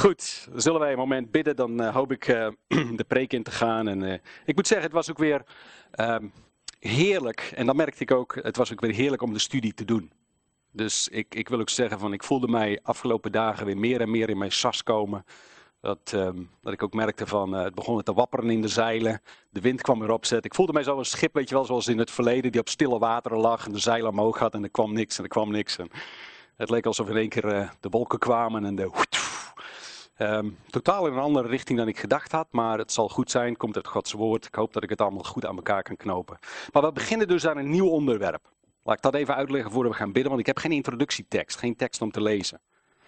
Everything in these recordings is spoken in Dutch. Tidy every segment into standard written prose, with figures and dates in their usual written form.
Goed, zullen wij een moment bidden, dan hoop ik de preek in te gaan. En ik moet zeggen, het was ook weer heerlijk. En dat merkte ik ook, het was ook weer heerlijk om de studie te doen. Dus ik wil ook zeggen, van, ik voelde mij afgelopen dagen weer meer en meer in mijn sas komen. Dat ik ook merkte van, het begon te wapperen in de zeilen. De wind kwam weer opzetten. Ik voelde mij zoals een schip, weet je wel, zoals in het verleden, die op stille wateren lag en de zeilen omhoog had en er kwam niks en er kwam niks. En het leek alsof in één keer de wolken kwamen en totaal in een andere richting dan ik gedacht had, maar het zal goed zijn, komt uit Gods woord. Ik hoop dat ik het allemaal goed aan elkaar kan knopen. Maar we beginnen dus aan een nieuw onderwerp. Laat ik dat even uitleggen voordat we gaan bidden, want ik heb geen introductietekst, geen tekst om te lezen.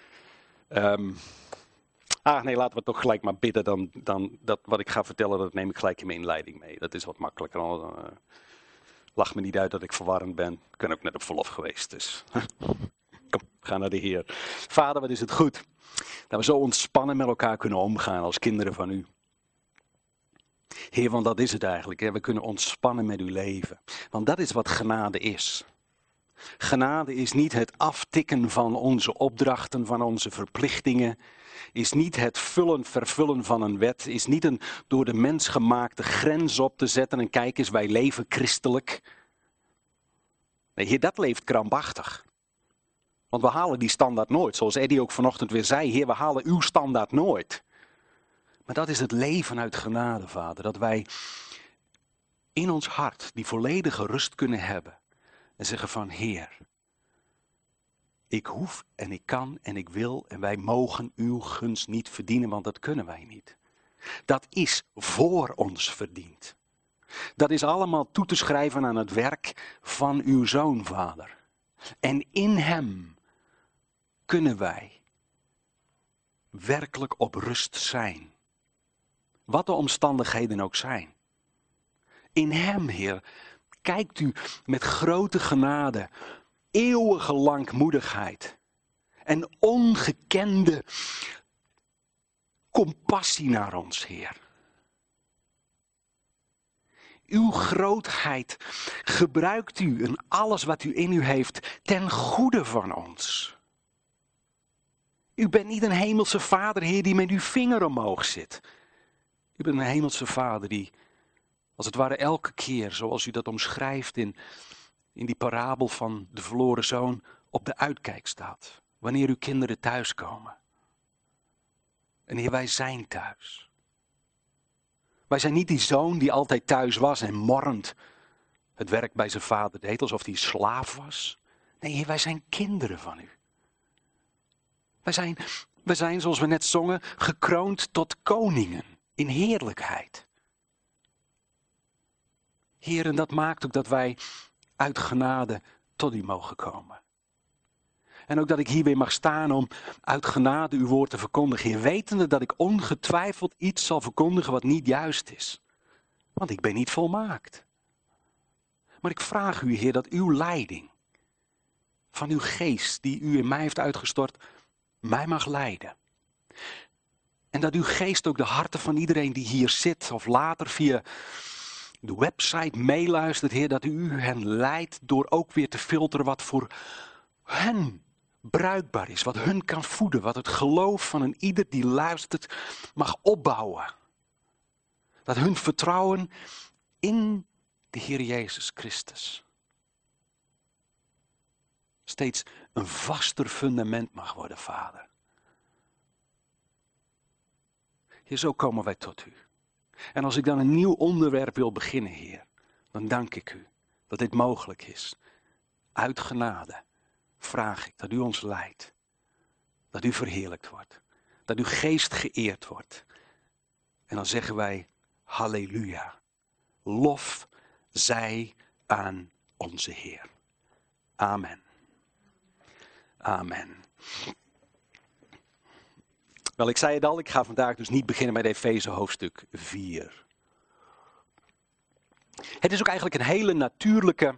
Nee, laten we toch gelijk maar bidden, dan dat wat ik ga vertellen, dat neem ik gelijk in mijn inleiding mee. Dat is wat makkelijker. Lach me niet uit dat ik verwarrend ben. Ik ben ook net op verlof geweest, dus kom, ga naar de Heer. Vader, wat is het goed dat we zo ontspannen met elkaar kunnen omgaan als kinderen van u. Heer, want dat is het eigenlijk. Hè? We kunnen ontspannen met uw leven. Want dat is wat genade is. Genade is niet het aftikken van onze opdrachten, van onze verplichtingen. Is niet het vervullen van een wet. Is niet een door de mens gemaakte grens op te zetten en kijk eens, wij leven christelijk. Nee, Heer, dat leeft krampachtig. Want we halen die standaard nooit. Zoals Eddie ook vanochtend weer zei, Heer, we halen uw standaard nooit. Maar dat is het leven uit genade, Vader. Dat wij in ons hart die volledige rust kunnen hebben. En zeggen van, Heer, ik hoef en ik kan en ik wil en wij mogen uw gunst niet verdienen, want dat kunnen wij niet. Dat is voor ons verdiend. Dat is allemaal toe te schrijven aan het werk van uw Zoon, Vader. En in hem kunnen wij werkelijk op rust zijn. Wat de omstandigheden ook zijn. In hem, Heer, kijkt u met grote genade, eeuwige langmoedigheid en ongekende compassie naar ons, Heer. Uw grootheid gebruikt u en alles wat u in u heeft ten goede van ons. U bent niet een hemelse Vader, Heer, die met uw vinger omhoog zit. U bent een hemelse Vader die, als het ware elke keer, zoals u dat omschrijft in die parabel van de verloren zoon, op de uitkijk staat. Wanneer uw kinderen thuiskomen. En Heer, wij zijn thuis. Wij zijn niet die zoon die altijd thuis was en morrend het werk bij zijn vader deed, alsof hij slaaf was. Nee, Heer, wij zijn kinderen van u. Wij zijn, zoals we net zongen, gekroond tot koningen in heerlijkheid. Heer, en dat maakt ook dat wij uit genade tot u mogen komen. En ook dat ik hier weer mag staan om uit genade uw woord te verkondigen. Heer, wetende dat ik ongetwijfeld iets zal verkondigen wat niet juist is. Want ik ben niet volmaakt. Maar ik vraag u, Heer, dat uw leiding van uw geest die u in mij heeft uitgestort, mij mag leiden. En dat uw geest ook de harten van iedereen die hier zit of later via de website meeluistert, Heer, dat u hen leidt door ook weer te filteren wat voor hen bruikbaar is, wat hun kan voeden, wat het geloof van een ieder die luistert mag opbouwen. Dat hun vertrouwen in de Heer Jezus Christus steeds een vaster fundament mag worden, Vader. Heer, zo komen wij tot u. En als ik dan een nieuw onderwerp wil beginnen, Heer, dan dank ik u dat dit mogelijk is. Uit genade vraag ik dat u ons leidt. Dat u verheerlijkt wordt. Dat uw geest geëerd wordt. En dan zeggen wij, halleluja. Lof zij aan onze Heer. Amen. Amen. Wel, ik zei het al, ik ga vandaag dus niet beginnen met Efeze hoofdstuk 4. Het is ook eigenlijk een hele natuurlijke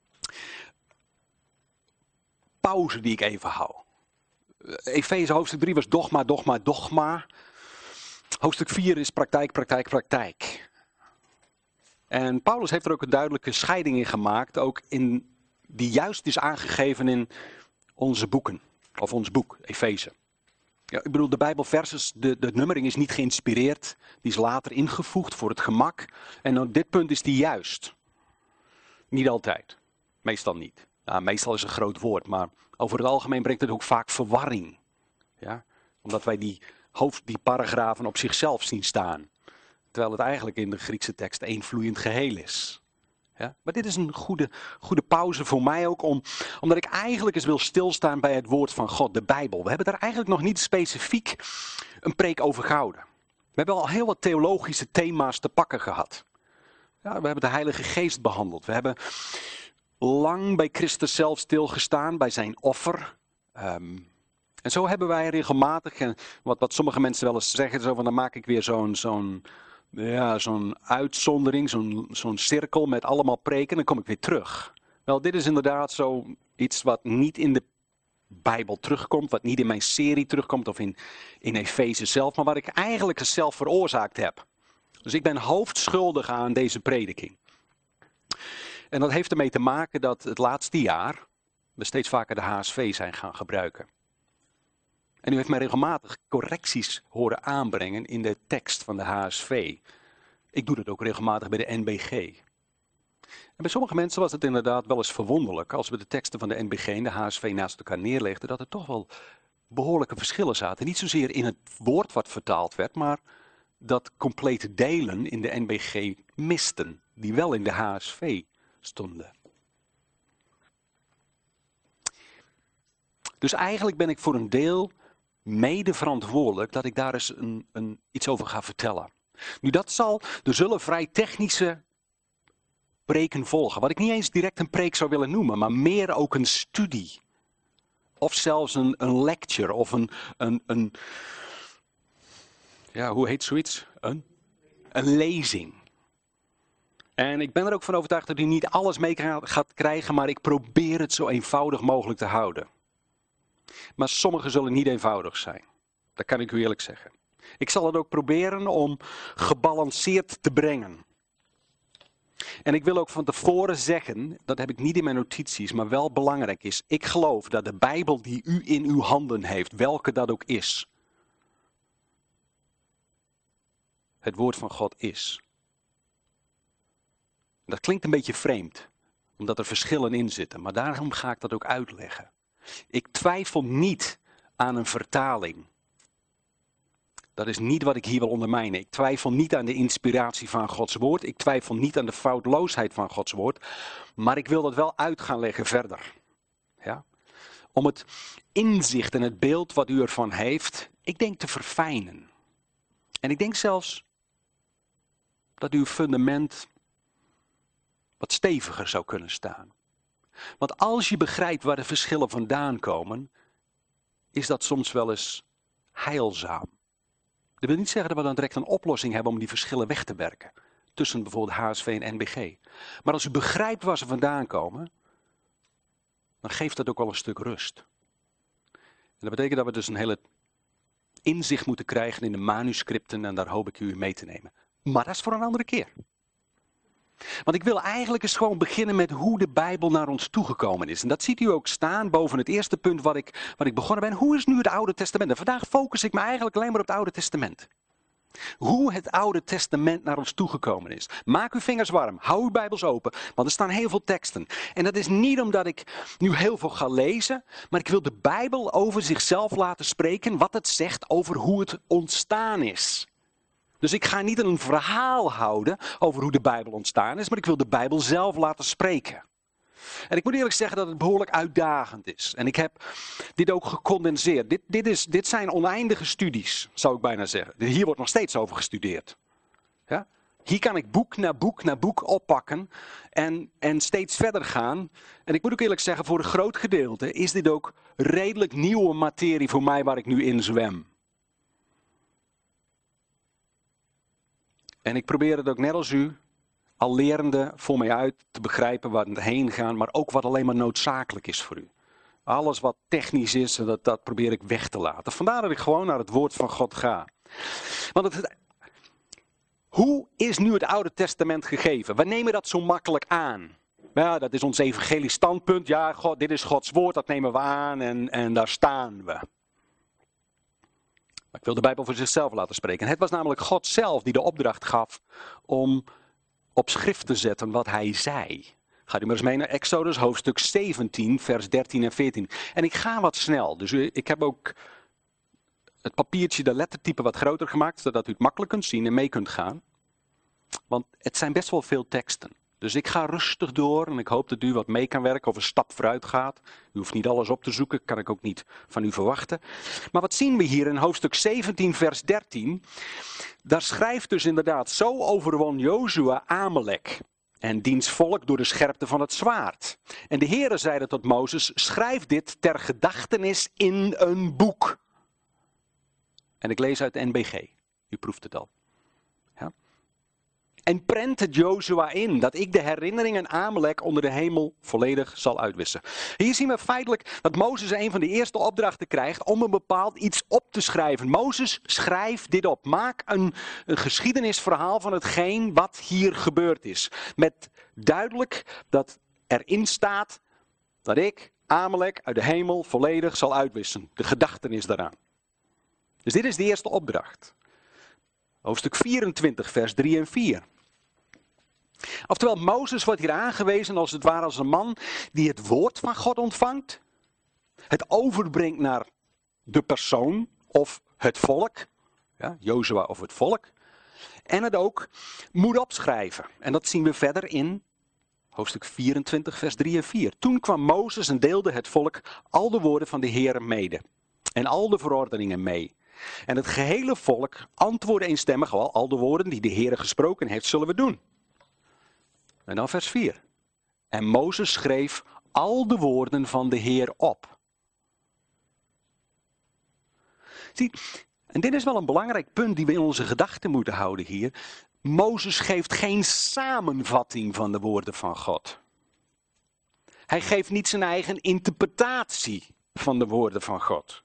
pauze die ik even hou. Efeze hoofdstuk 3 was dogma, dogma, dogma. Hoofdstuk 4 is praktijk, praktijk, praktijk. En Paulus heeft er ook een duidelijke scheiding in gemaakt, ook in, die juist is aangegeven in onze boeken, of ons boek, Efeze. Ja, ik bedoel, de Bijbelverses, de nummering is niet geïnspireerd. Die is later ingevoegd voor het gemak. En op dit punt is die juist. Niet altijd. Meestal niet. Nou, meestal is een groot woord, maar over het algemeen brengt het ook vaak verwarring. Ja? Omdat wij die paragrafen op zichzelf zien staan. Terwijl het eigenlijk in de Griekse tekst één vloeiend geheel is. Ja? Maar dit is een goede pauze voor mij ook, omdat ik eigenlijk eens wil stilstaan bij het woord van God, de Bijbel. We hebben daar eigenlijk nog niet specifiek een preek over gehouden. We hebben al heel wat theologische thema's te pakken gehad. Ja, we hebben de Heilige Geest behandeld. We hebben lang bij Christus zelf stilgestaan, bij zijn offer. En zo hebben wij regelmatig, en wat sommige mensen wel eens zeggen, zo van, dan maak ik weer zo'n uitzondering, zo'n cirkel met allemaal preken, en dan kom ik weer terug. Wel, dit is inderdaad zoiets wat niet in de Bijbel terugkomt, wat niet in mijn serie terugkomt of in Efeze zelf, maar wat ik eigenlijk zelf veroorzaakt heb. Dus ik ben hoofdschuldig aan deze prediking. En dat heeft ermee te maken dat het laatste jaar we steeds vaker de HSV zijn gaan gebruiken. En u heeft mij regelmatig correcties horen aanbrengen in de tekst van de HSV. Ik doe dat ook regelmatig bij de NBG. En bij sommige mensen was het inderdaad wel eens verwonderlijk, als we de teksten van de NBG en de HSV naast elkaar neerlegden, dat er toch wel behoorlijke verschillen zaten. Niet zozeer in het woord wat vertaald werd, maar dat complete delen in de NBG misten, die wel in de HSV stonden. Dus eigenlijk ben ik voor een deel mede verantwoordelijk dat ik daar eens iets over ga vertellen. Nu, er zullen vrij technische preken volgen, wat ik niet eens direct een preek zou willen noemen, maar meer ook een studie. Of zelfs een lecture, of hoe heet zoiets? Een lezing. En ik ben er ook van overtuigd dat u niet alles mee gaat krijgen, maar ik probeer het zo eenvoudig mogelijk te houden. Maar sommige zullen niet eenvoudig zijn. Dat kan ik u eerlijk zeggen. Ik zal het ook proberen om gebalanceerd te brengen. En ik wil ook van tevoren zeggen, dat heb ik niet in mijn notities, maar wel belangrijk is. Ik geloof dat de Bijbel die u in uw handen heeft, welke dat ook is, het woord van God is. Dat klinkt een beetje vreemd, omdat er verschillen in zitten, maar daarom ga ik dat ook uitleggen. Ik twijfel niet aan een vertaling. Dat is niet wat ik hier wil ondermijnen. Ik twijfel niet aan de inspiratie van Gods woord. Ik twijfel niet aan de foutloosheid van Gods woord. Maar ik wil dat wel uit gaan leggen verder. Ja? Om het inzicht en het beeld wat u ervan heeft, ik denk te verfijnen. En ik denk zelfs dat uw fundament wat steviger zou kunnen staan. Want als je begrijpt waar de verschillen vandaan komen, is dat soms wel eens heilzaam. Dat wil niet zeggen dat we dan direct een oplossing hebben om die verschillen weg te werken. Tussen bijvoorbeeld HSV en NBG. Maar als u begrijpt waar ze vandaan komen, dan geeft dat ook wel een stuk rust. En dat betekent dat we dus een hele inzicht moeten krijgen in de manuscripten en daar hoop ik u mee te nemen. Maar dat is voor een andere keer. Want ik wil eigenlijk eens gewoon beginnen met hoe de Bijbel naar ons toegekomen is. En dat ziet u ook staan boven het eerste punt wat ik begonnen ben. Hoe is nu het Oude Testament? En vandaag focus ik me eigenlijk alleen maar op het Oude Testament. Hoe het Oude Testament naar ons toegekomen is. Maak uw vingers warm. Hou uw Bijbels open. Want er staan heel veel teksten. En dat is niet omdat ik nu heel veel ga lezen. Maar ik wil de Bijbel over zichzelf laten spreken. Wat het zegt over hoe het ontstaan is. Dus ik ga niet een verhaal houden over hoe de Bijbel ontstaan is, maar ik wil de Bijbel zelf laten spreken. En ik moet eerlijk zeggen dat het behoorlijk uitdagend is. En ik heb dit ook gecondenseerd. Dit zijn oneindige studies, zou ik bijna zeggen. Hier wordt nog steeds over gestudeerd. Ja? Hier kan ik boek na boek na boek oppakken en steeds verder gaan. En ik moet ook eerlijk zeggen, voor een groot gedeelte is dit ook redelijk nieuwe materie voor mij waar ik nu in zwem. En ik probeer het ook net als u, al lerende voor mij uit te begrijpen waar we heen gaan, maar ook wat alleen maar noodzakelijk is voor u. Alles wat technisch is, dat probeer ik weg te laten. Vandaar dat ik gewoon naar het woord van God ga. Want hoe is nu het Oude Testament gegeven? We nemen dat zo makkelijk aan. Ja, dat is ons evangelisch standpunt. Ja, dit is Gods woord, dat nemen we aan en daar staan we. Maar ik wil de Bijbel voor zichzelf laten spreken. Het was namelijk God zelf die de opdracht gaf om op schrift te zetten wat hij zei. Gaat u maar eens mee naar Exodus hoofdstuk 17, vers 13 en 14. En ik ga wat snel, dus ik heb ook het papiertje, de lettertype wat groter gemaakt, zodat u het makkelijk kunt zien en mee kunt gaan. Want het zijn best wel veel teksten. Dus ik ga rustig door en ik hoop dat u wat mee kan werken of een stap vooruit gaat. U hoeft niet alles op te zoeken, kan ik ook niet van u verwachten. Maar wat zien we hier in hoofdstuk 17 vers 13? Daar schrijft dus inderdaad, zo overwon Jozua Amalek en diens volk door de scherpte van het zwaard. En de Heere zeide tot Mozes, schrijf dit ter gedachtenis in een boek. En ik lees uit de NBG, u proeft het al. Ja. En prent het Jozua in, dat ik de herinnering aan Amalek onder de hemel volledig zal uitwissen. Hier zien we feitelijk dat Mozes een van de eerste opdrachten krijgt om een bepaald iets op te schrijven. Mozes, schrijf dit op. Maak een geschiedenisverhaal van hetgeen wat hier gebeurd is. Met duidelijk dat erin staat dat ik Amalek uit de hemel volledig zal uitwissen. De gedachtenis daaraan. Dus dit is de eerste opdracht. Hoofdstuk 24, vers 3 en 4. Oftewel, Mozes wordt hier aangewezen als het ware als een man die het woord van God ontvangt. Het overbrengt naar de persoon of het volk. Ja, Jozua of het volk. En het ook moet opschrijven. En dat zien we verder in hoofdstuk 24, vers 3 en 4. Toen kwam Mozes en deelde het volk al de woorden van de Heer mede. En al de verordeningen mee. En het gehele volk antwoordde eenstemmig, al de woorden die de Heer gesproken heeft, zullen we doen. En dan vers 4. En Mozes schreef al de woorden van de Heer op. Zie, en dit is wel een belangrijk punt die we in onze gedachten moeten houden hier. Mozes geeft geen samenvatting van de woorden van God. Hij geeft niet zijn eigen interpretatie van de woorden van God.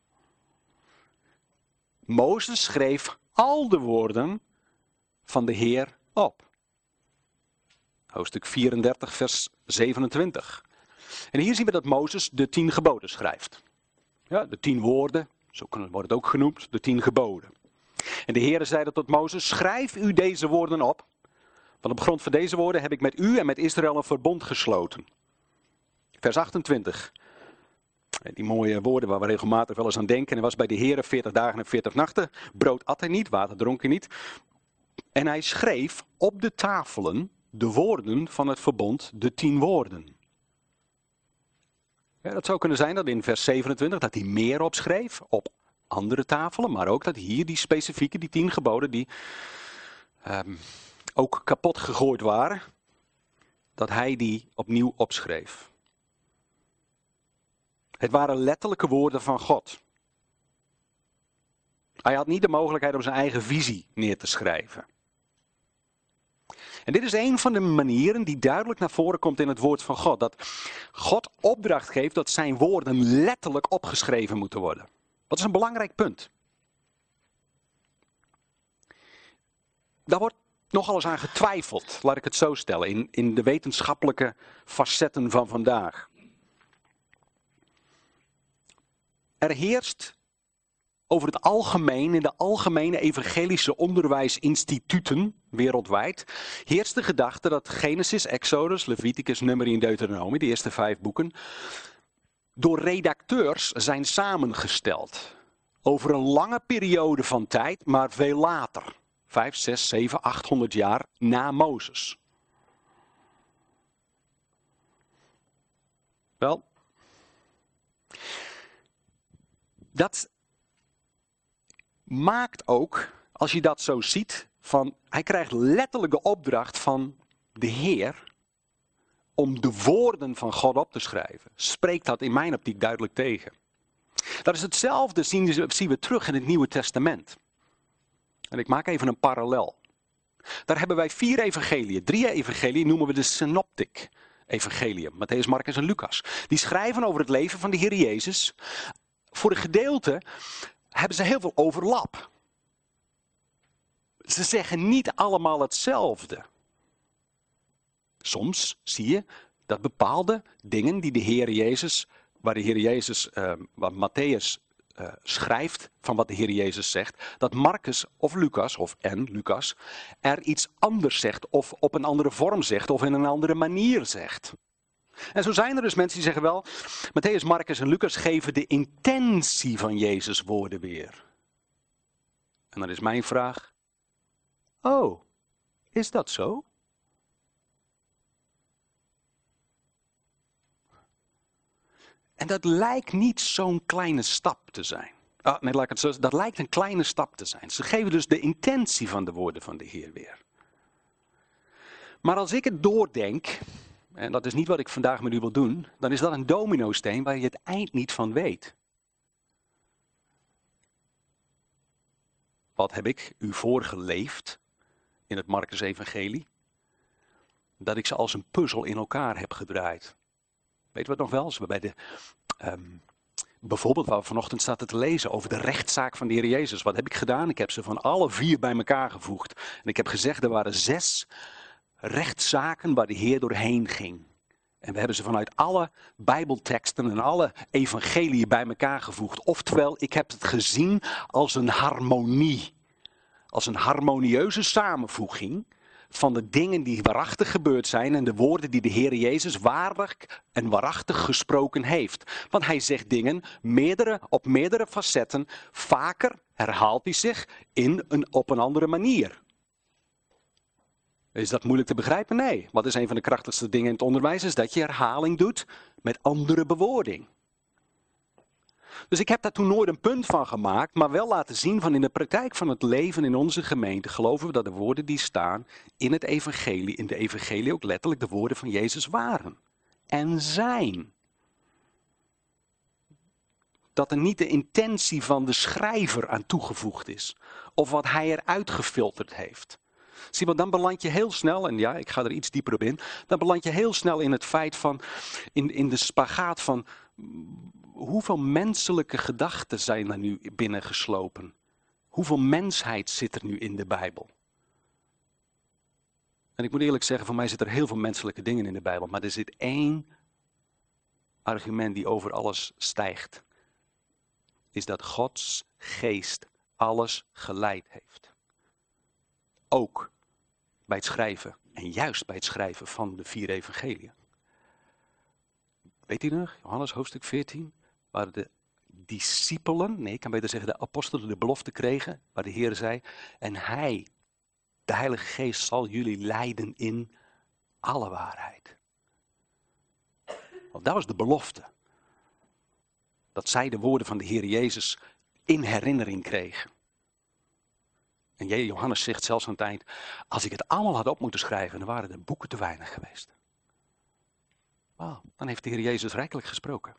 Mozes schreef al de woorden van de Heer op. Hoofdstuk 34, vers 27. En hier zien we dat Mozes de 10 geboden schrijft. Ja, de 10 woorden, zo wordt het ook genoemd, de 10 geboden. En de Heer zeide tot Mozes, schrijf u deze woorden op. Want op grond van deze woorden heb ik met u en met Israël een verbond gesloten. Vers 28. Die mooie woorden waar we regelmatig wel eens aan denken. Hij was bij de Heer 40 dagen en 40 nachten. Brood at hij niet, water dronk hij niet. En hij schreef op de tafelen de woorden van het verbond, de 10 woorden. Ja, dat zou kunnen zijn dat in vers 27 dat hij meer opschreef op andere tafelen. Maar ook dat hier die specifieke, die 10 geboden die ook kapot gegooid waren. Dat hij die opnieuw opschreef. Het waren letterlijke woorden van God. Hij had niet de mogelijkheid om zijn eigen visie neer te schrijven. En dit is een van de manieren die duidelijk naar voren komt in het woord van God. Dat God opdracht geeft dat zijn woorden letterlijk opgeschreven moeten worden. Dat is een belangrijk punt. Daar wordt nogal eens aan getwijfeld, laat ik het zo stellen, in de wetenschappelijke facetten van vandaag. Er heerst over het algemeen, in de algemene evangelische onderwijsinstituten wereldwijd, heerst de gedachte dat Genesis, Exodus, Leviticus, Numeri en Deuteronomie, de eerste 5 boeken, door redacteurs zijn samengesteld. Over een lange periode van tijd, maar veel later. 5, 6, 7, 800 jaar na Mozes. Wel, dat maakt ook, als je dat zo ziet, van hij krijgt letterlijk de opdracht van de Heer om de woorden van God op te schrijven. Spreekt dat in mijn optiek duidelijk tegen. Dat is hetzelfde zien we terug in het Nieuwe Testament. En ik maak even een parallel. Daar hebben wij 4 evangeliën. 3 evangeliën noemen we de synoptic evangeliën. Mattheüs, Marcus en Lucas. Die schrijven over het leven van de Heer Jezus. Voor een gedeelte hebben ze heel veel overlap. Ze zeggen niet allemaal hetzelfde. Soms zie je dat bepaalde dingen die de Heer Jezus, waar Mattheüs schrijft van wat de Heer Jezus zegt, dat Marcus of Lucas, Lucas, er iets anders zegt of op een andere vorm zegt of in een andere manier zegt. En zo zijn er dus mensen die zeggen wel, Mattheüs, Marcus en Lucas geven de intentie van Jezus' woorden weer. En dan is mijn vraag, oh, is dat zo? En dat lijkt niet zo'n kleine stap te zijn. Nee, laat ik het zo, dat lijkt een kleine stap te zijn. Ze geven dus de intentie van de woorden van de Heer weer. Maar als ik het doordenk, en dat is niet wat ik vandaag met u wil doen, dan is dat een dominosteen waar je het eind niet van weet. Wat heb ik u voorgeleefd in het Marcus-evangelie? Dat ik ze als een puzzel in elkaar heb gedraaid. Weet u wat nog wel? Als we bij de, bijvoorbeeld waar we vanochtend zaten te lezen over de rechtszaak van de Heer Jezus. Wat heb ik gedaan? Ik heb ze van alle 4 bij elkaar gevoegd. En ik heb gezegd, er waren 6 rechtszaken waar de Heer doorheen ging. En we hebben ze vanuit alle Bijbelteksten en alle evangeliën bij elkaar gevoegd. Oftewel, ik heb het gezien als een harmonie. Als een harmonieuze samenvoeging van de dingen die waarachtig gebeurd zijn en de woorden die de Heer Jezus waarlijk en waarachtig gesproken heeft. Want hij zegt dingen op meerdere facetten, vaker herhaalt hij zich op een andere manier. Is dat moeilijk te begrijpen? Nee. Wat is een van de krachtigste dingen in het onderwijs? Is dat je herhaling doet met andere bewoording. Dus ik heb daar toen nooit een punt van gemaakt, maar wel laten zien van in de praktijk van het leven in onze gemeente geloven we dat de woorden die staan in het evangelie, in de evangelie ook letterlijk de woorden van Jezus waren. En zijn. Dat er niet de intentie van de schrijver aan toegevoegd is. Of wat hij eruit gefilterd heeft. Zie, want dan beland je heel snel, en ja, ik ga er iets dieper op in. Dan beland je heel snel in het feit van, in de spagaat van, hoeveel menselijke gedachten zijn er nu binnengeslopen? Hoeveel mensheid zit er nu in de Bijbel? En ik moet eerlijk zeggen, voor mij zitten er heel veel menselijke dingen in de Bijbel. Maar er zit 1 argument die over alles stijgt. Is dat Gods geest alles geleid heeft. Ook bij het schrijven, en juist bij het schrijven van de 4 evangeliën. Weet u nog, Johannes hoofdstuk 14, waar de discipelen, nee ik kan beter zeggen de apostelen de belofte kregen, waar de Heer zei, en hij, de Heilige Geest zal jullie leiden in alle waarheid. Want dat was de belofte. Dat zij de woorden van de Heer Jezus in herinnering kregen. En Johannes zegt zelfs aan het eind, als ik het allemaal had op moeten schrijven, dan waren de boeken te weinig geweest. Wow, dan heeft de Heer Jezus rijkelijk gesproken.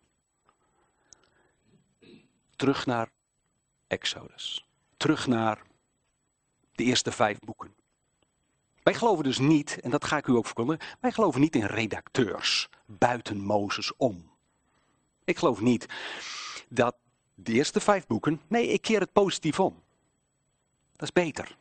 Terug naar Exodus. Terug naar de eerste 5 boeken. Wij geloven dus niet, en dat ga ik u ook verkondigen, wij geloven niet in redacteurs buiten Mozes om. Ik geloof niet dat de eerste 5 boeken, nee, ik keer het positief om. Dat is beter.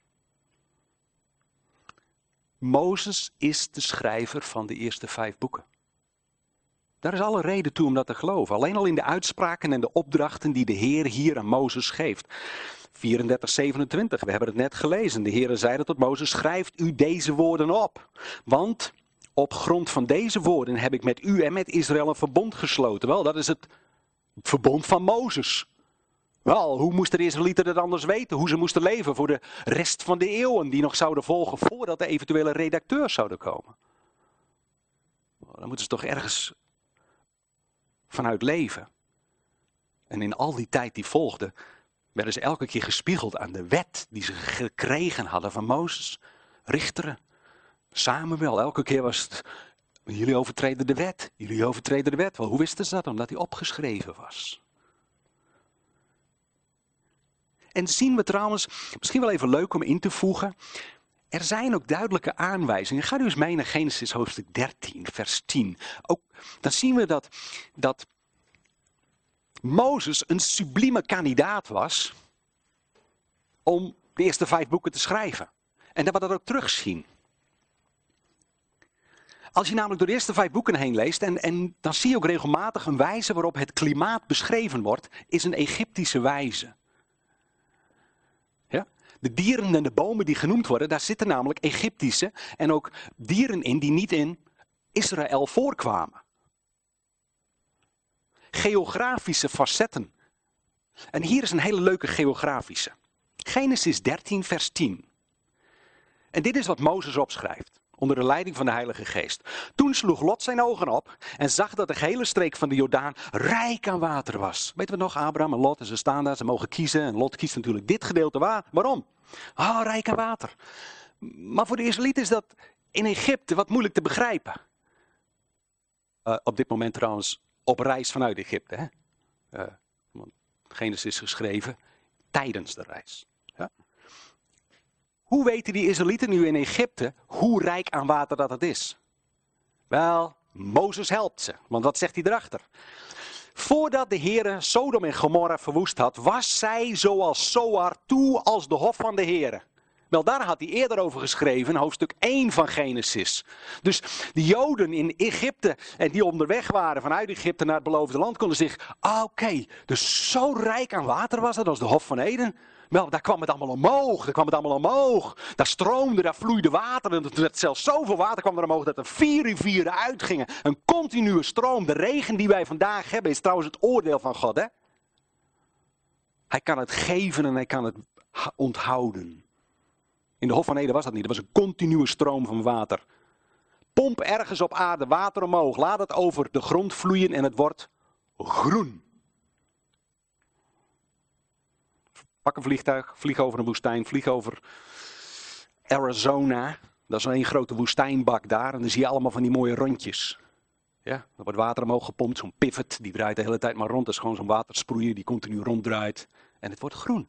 Mozes is de schrijver van de eerste 5 boeken. Daar is alle reden toe om dat te geloven. Alleen al in de uitspraken en de opdrachten die de Heer hier aan Mozes geeft. 34:27, we hebben het net gelezen. De Heer zeide tot Mozes, schrijft u deze woorden op. Want op grond van deze woorden heb ik met u en met Israël een verbond gesloten. Wel, dat is het verbond van Mozes. Wel, hoe moesten de Israëlieten het anders weten? Hoe ze moesten leven voor de rest van de eeuwen die nog zouden volgen voordat de eventuele redacteurs zouden komen. Dan moeten ze toch ergens vanuit leven. En in al die tijd die volgde, werden ze elke keer gespiegeld aan de wet die ze gekregen hadden van Mozes. Richteren, Samuel, elke keer was het, jullie overtreden de wet, jullie overtreden de wet. Wel, hoe wisten ze dat? Omdat die opgeschreven was. En zien we trouwens, misschien wel even leuk om in te voegen, er zijn ook duidelijke aanwijzingen. Ga nu eens mee naar Genesis hoofdstuk 13, vers 10. Ook, dan zien we dat Mozes een sublieme kandidaat was om de eerste 5 boeken te schrijven. En dat we dat ook terugzien. Als je namelijk door de eerste 5 boeken heen leest, en dan zie je ook regelmatig een wijze waarop het klimaat beschreven wordt, is een Egyptische wijze. Ja? De dieren en de bomen die genoemd worden, daar zitten namelijk Egyptische en ook dieren in die niet in Israël voorkwamen. Geografische facetten. En hier is een hele leuke geografische. Genesis 13 vers 10. En dit is wat Mozes opschrijft. Onder de leiding van de Heilige Geest. Toen sloeg Lot zijn ogen op en zag dat de gehele streek van de Jordaan rijk aan water was. Weten we nog, Abraham en Lot, en ze staan daar, ze mogen kiezen. En Lot kiest natuurlijk dit gedeelte. Waarom? Rijk aan water. Maar voor de Israëlieten is dat in Egypte wat moeilijk te begrijpen. Op dit moment trouwens op reis vanuit Egypte. Hè? Genesis is geschreven tijdens de reis. Ja? Hoe weten die Israëlieten nu in Egypte hoe rijk aan water dat het is? Wel, Mozes helpt ze, want wat zegt hij erachter? Voordat de Heere Sodom en Gomorra verwoest had, was zij zoals Zoar toe als de hof van de Heere. Wel, daar had hij eerder over geschreven, hoofdstuk 1 van Genesis. Dus de Joden in Egypte, en die onderweg waren vanuit Egypte naar het beloofde land, konden zich, oké, dus zo rijk aan water was het als de hof van Eden. Wel, daar kwam het allemaal omhoog, Daar stroomde, daar vloeide water. En er werd zelfs zoveel water kwam er omhoog dat er 4 rivieren uitgingen. Een continue stroom. De regen die wij vandaag hebben is trouwens het oordeel van God. Hè? Hij kan het geven en hij kan het onthouden. In de Hof van Eden was dat niet. Er was een continue stroom van water. Pomp ergens op aarde water omhoog. Laat het over de grond vloeien en het wordt groen. Pak een vliegtuig, vlieg over een woestijn, vlieg over Arizona. Dat is een grote woestijnbak daar en dan zie je allemaal van die mooie rondjes. Ja, er wordt water omhoog gepompt, zo'n pivot, die draait de hele tijd maar rond. Dat is gewoon zo'n watersproeier die continu ronddraait en het wordt groen.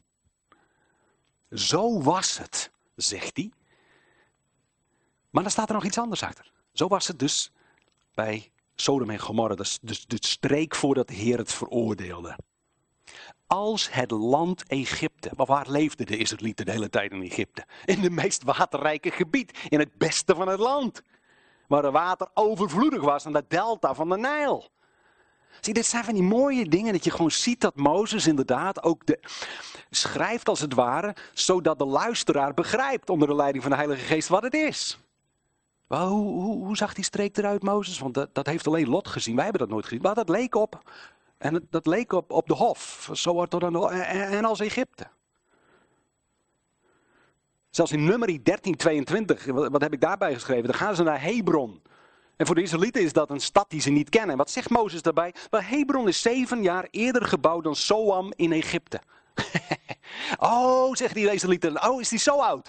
Zo was het, zegt hij. Maar dan staat er nog iets anders achter. Zo was het dus bij Sodom en Gomorra, dus de streek voordat de Heer het veroordeelde. Als het land Egypte. Maar waar leefden de Israëlieten de hele tijd in Egypte? In het meest waterrijke gebied. In het beste van het land. Waar het water overvloedig was aan de delta van de Nijl. Zie, dit zijn van die mooie dingen dat je gewoon ziet dat Mozes inderdaad ook schrijft als het ware. Zodat de luisteraar begrijpt onder de leiding van de Heilige Geest wat het is. Wel, hoe zag die streek eruit, Mozes? Want dat heeft alleen Lot gezien. Wij hebben dat nooit gezien. Maar dat leek op. En dat leek op de hof, zo tot en als Egypte. Zelfs in Numeri 13:22, wat heb ik daarbij geschreven? Dan gaan ze naar Hebron. En voor de Israëlieten is dat een stad die ze niet kennen. En wat zegt Mozes daarbij? Wel, Hebron is 7 jaar eerder gebouwd dan Zoam in Egypte. Oh, zeggen die Israëlieten, is die zo oud?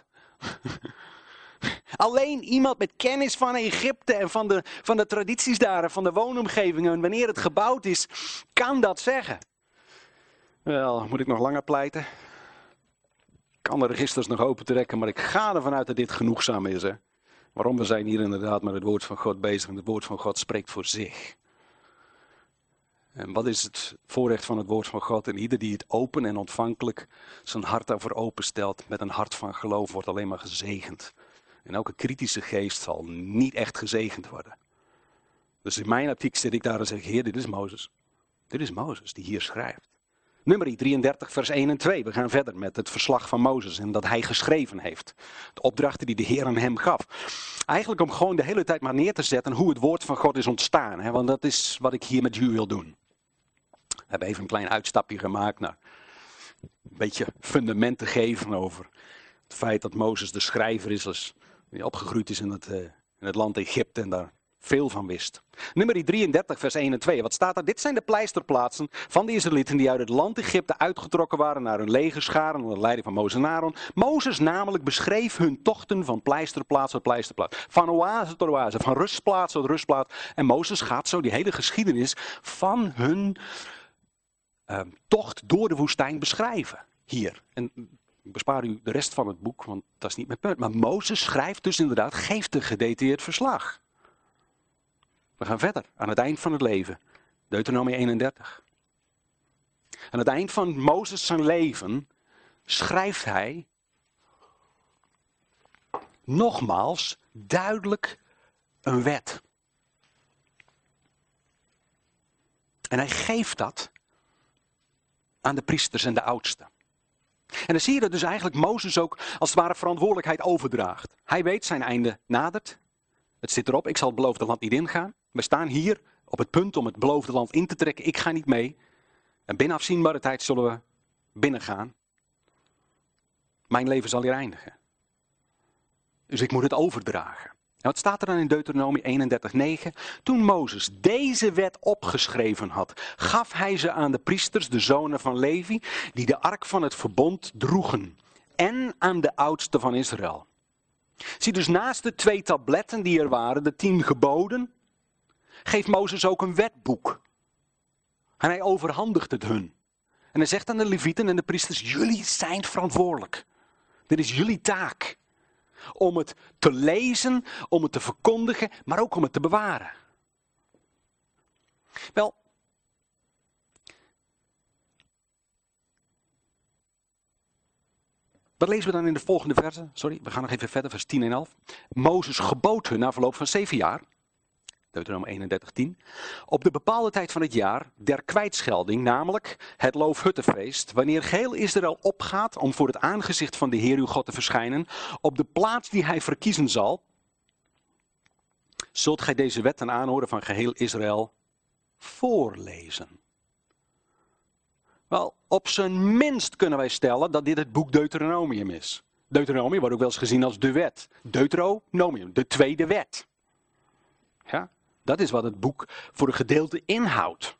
Alleen iemand met kennis van Egypte en van de tradities daar en van de woonomgevingen en wanneer het gebouwd is, kan dat zeggen. Wel, moet ik nog langer pleiten? Ik kan de registers nog open trekken, maar ik ga ervan uit dat dit genoegzaam is. Hè? Waarom? We zijn hier inderdaad met het woord van God bezig en het woord van God spreekt voor zich. En wat is het voorrecht van het woord van God? En ieder die het open en ontvankelijk zijn hart daarvoor openstelt met een hart van geloof wordt alleen maar gezegend. En elke kritische geest zal niet echt gezegend worden. Dus in mijn optiek zit ik daar en zeg, Heer, dit is Mozes. Dit is Mozes die hier schrijft. Numeri 33 vers 1 en 2. We gaan verder met het verslag van Mozes en dat hij geschreven heeft. De opdrachten die de Heer aan hem gaf. Eigenlijk om gewoon de hele tijd maar neer te zetten hoe het woord van God is ontstaan. Hè? Want dat is wat ik hier met u wil doen. We hebben even een klein uitstapje gemaakt naar een beetje fundament te geven over het feit dat Mozes de schrijver is. Die opgegroeid is in het land Egypte en daar veel van wist. Numeri 33 vers 1 en 2. Wat staat er? Dit zijn de pleisterplaatsen van de Israëlieten die uit het land Egypte uitgetrokken waren naar hun legerscharen onder de leiding van Mozes en Aaron. Mozes namelijk beschreef hun tochten van pleisterplaats tot pleisterplaats. Van oase tot oase, van rustplaats tot rustplaats. En Mozes gaat zo die hele geschiedenis van hun tocht door de woestijn beschrijven. Hier. En ik bespaar u de rest van het boek, want dat is niet mijn punt. Maar Mozes schrijft dus inderdaad, geeft een gedetailleerd verslag. We gaan verder, aan het eind van het leven. Deuteronomie 31. Aan het eind van Mozes zijn leven schrijft hij nogmaals duidelijk een wet. En hij geeft dat aan de priesters en de oudsten. En dan zie je dat dus eigenlijk Mozes ook als het ware verantwoordelijkheid overdraagt. Hij weet, zijn einde nadert. Het zit erop, ik zal het beloofde land niet ingaan. We staan hier op het punt om het beloofde land in te trekken. Ik ga niet mee. En binnen afzienbare tijd zullen we binnengaan. Mijn leven zal hier eindigen. Dus ik moet het overdragen. En wat staat er dan in Deuteronomie 31:9? Toen Mozes deze wet opgeschreven had, gaf hij ze aan de priesters, de zonen van Levi, die de ark van het verbond droegen. En aan de oudsten van Israël. Zie dus naast de 2 tabletten die er waren, de 10 geboden, geeft Mozes ook een wetboek. En hij overhandigt het hun. En hij zegt aan de levieten en de priesters, jullie zijn verantwoordelijk. Dit is jullie taak. Om het te lezen, om het te verkondigen, maar ook om het te bewaren. Wel, wat lezen we dan in de volgende versen? Sorry, we gaan nog even verder, vers 10 en 11. Mozes gebood hun na verloop van 7 jaar, Deuteronomie 31:10, op de bepaalde tijd van het jaar der kwijtschelding, namelijk het Loofhuttenfeest, wanneer geheel Israël opgaat om voor het aangezicht van de Heer uw God te verschijnen, op de plaats die hij verkiezen zal, zult gij deze wet ten aanhoren van geheel Israël voorlezen. Wel, op zijn minst kunnen wij stellen dat dit het boek Deuteronomium is. Deuteronomium wordt ook wel eens gezien als de wet. Deuteronomium, de tweede wet. Ja, dat is wat het boek voor een gedeelte inhoudt.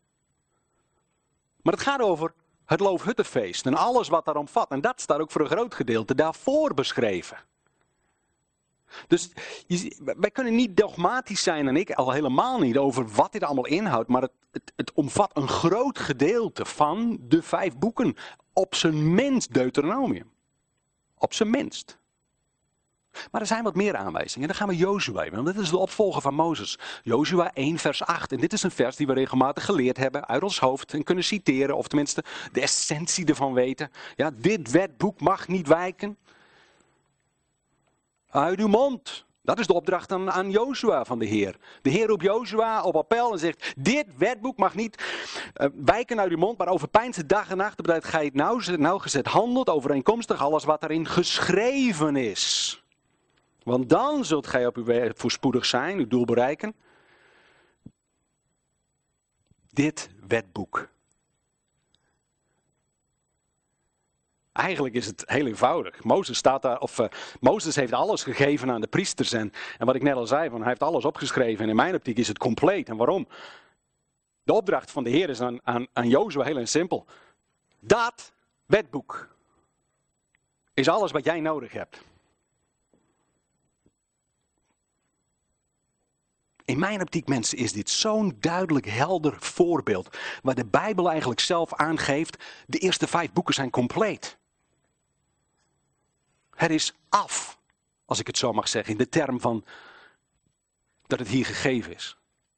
Maar het gaat over het Loofhuttenfeest en alles wat daar omvat. En dat staat ook voor een groot gedeelte daarvoor beschreven. Dus wij kunnen niet dogmatisch zijn, en ik al helemaal niet, over wat dit allemaal inhoudt. Maar het omvat een groot gedeelte van de 5 boeken. Op zijn minst Deuteronomium. Op zijn minst. Maar er zijn wat meer aanwijzingen. Dan gaan we Jozua, want dit is de opvolger van Mozes. Jozua 1 vers 8. En dit is een vers die we regelmatig geleerd hebben uit ons hoofd. En kunnen citeren, of tenminste de essentie ervan weten. Ja, dit wetboek mag niet wijken uit uw mond. Dat is de opdracht aan Jozua van de Heer. De Heer roept Jozua op appel en zegt, dit wetboek mag niet wijken uit uw mond, maar overpeinst het dag en nacht, opdat gij het nauwgezet handelt, overeenkomstig alles wat daarin geschreven is. Want dan zult gij op uw weg voorspoedig zijn, uw doel bereiken. Dit wetboek. Eigenlijk is het heel eenvoudig. Mozes heeft alles gegeven aan de priesters. En wat ik net al zei, hij heeft alles opgeschreven. En in mijn optiek is het compleet. En waarom? De opdracht van de Heer is aan Jozua heel en simpel. Dat wetboek is alles wat jij nodig hebt. In mijn optiek, mensen, is dit zo'n duidelijk helder voorbeeld. Waar de Bijbel eigenlijk zelf aangeeft, de eerste 5 boeken zijn compleet. Het is af, als ik het zo mag zeggen, in de term van dat het hier gegeven is.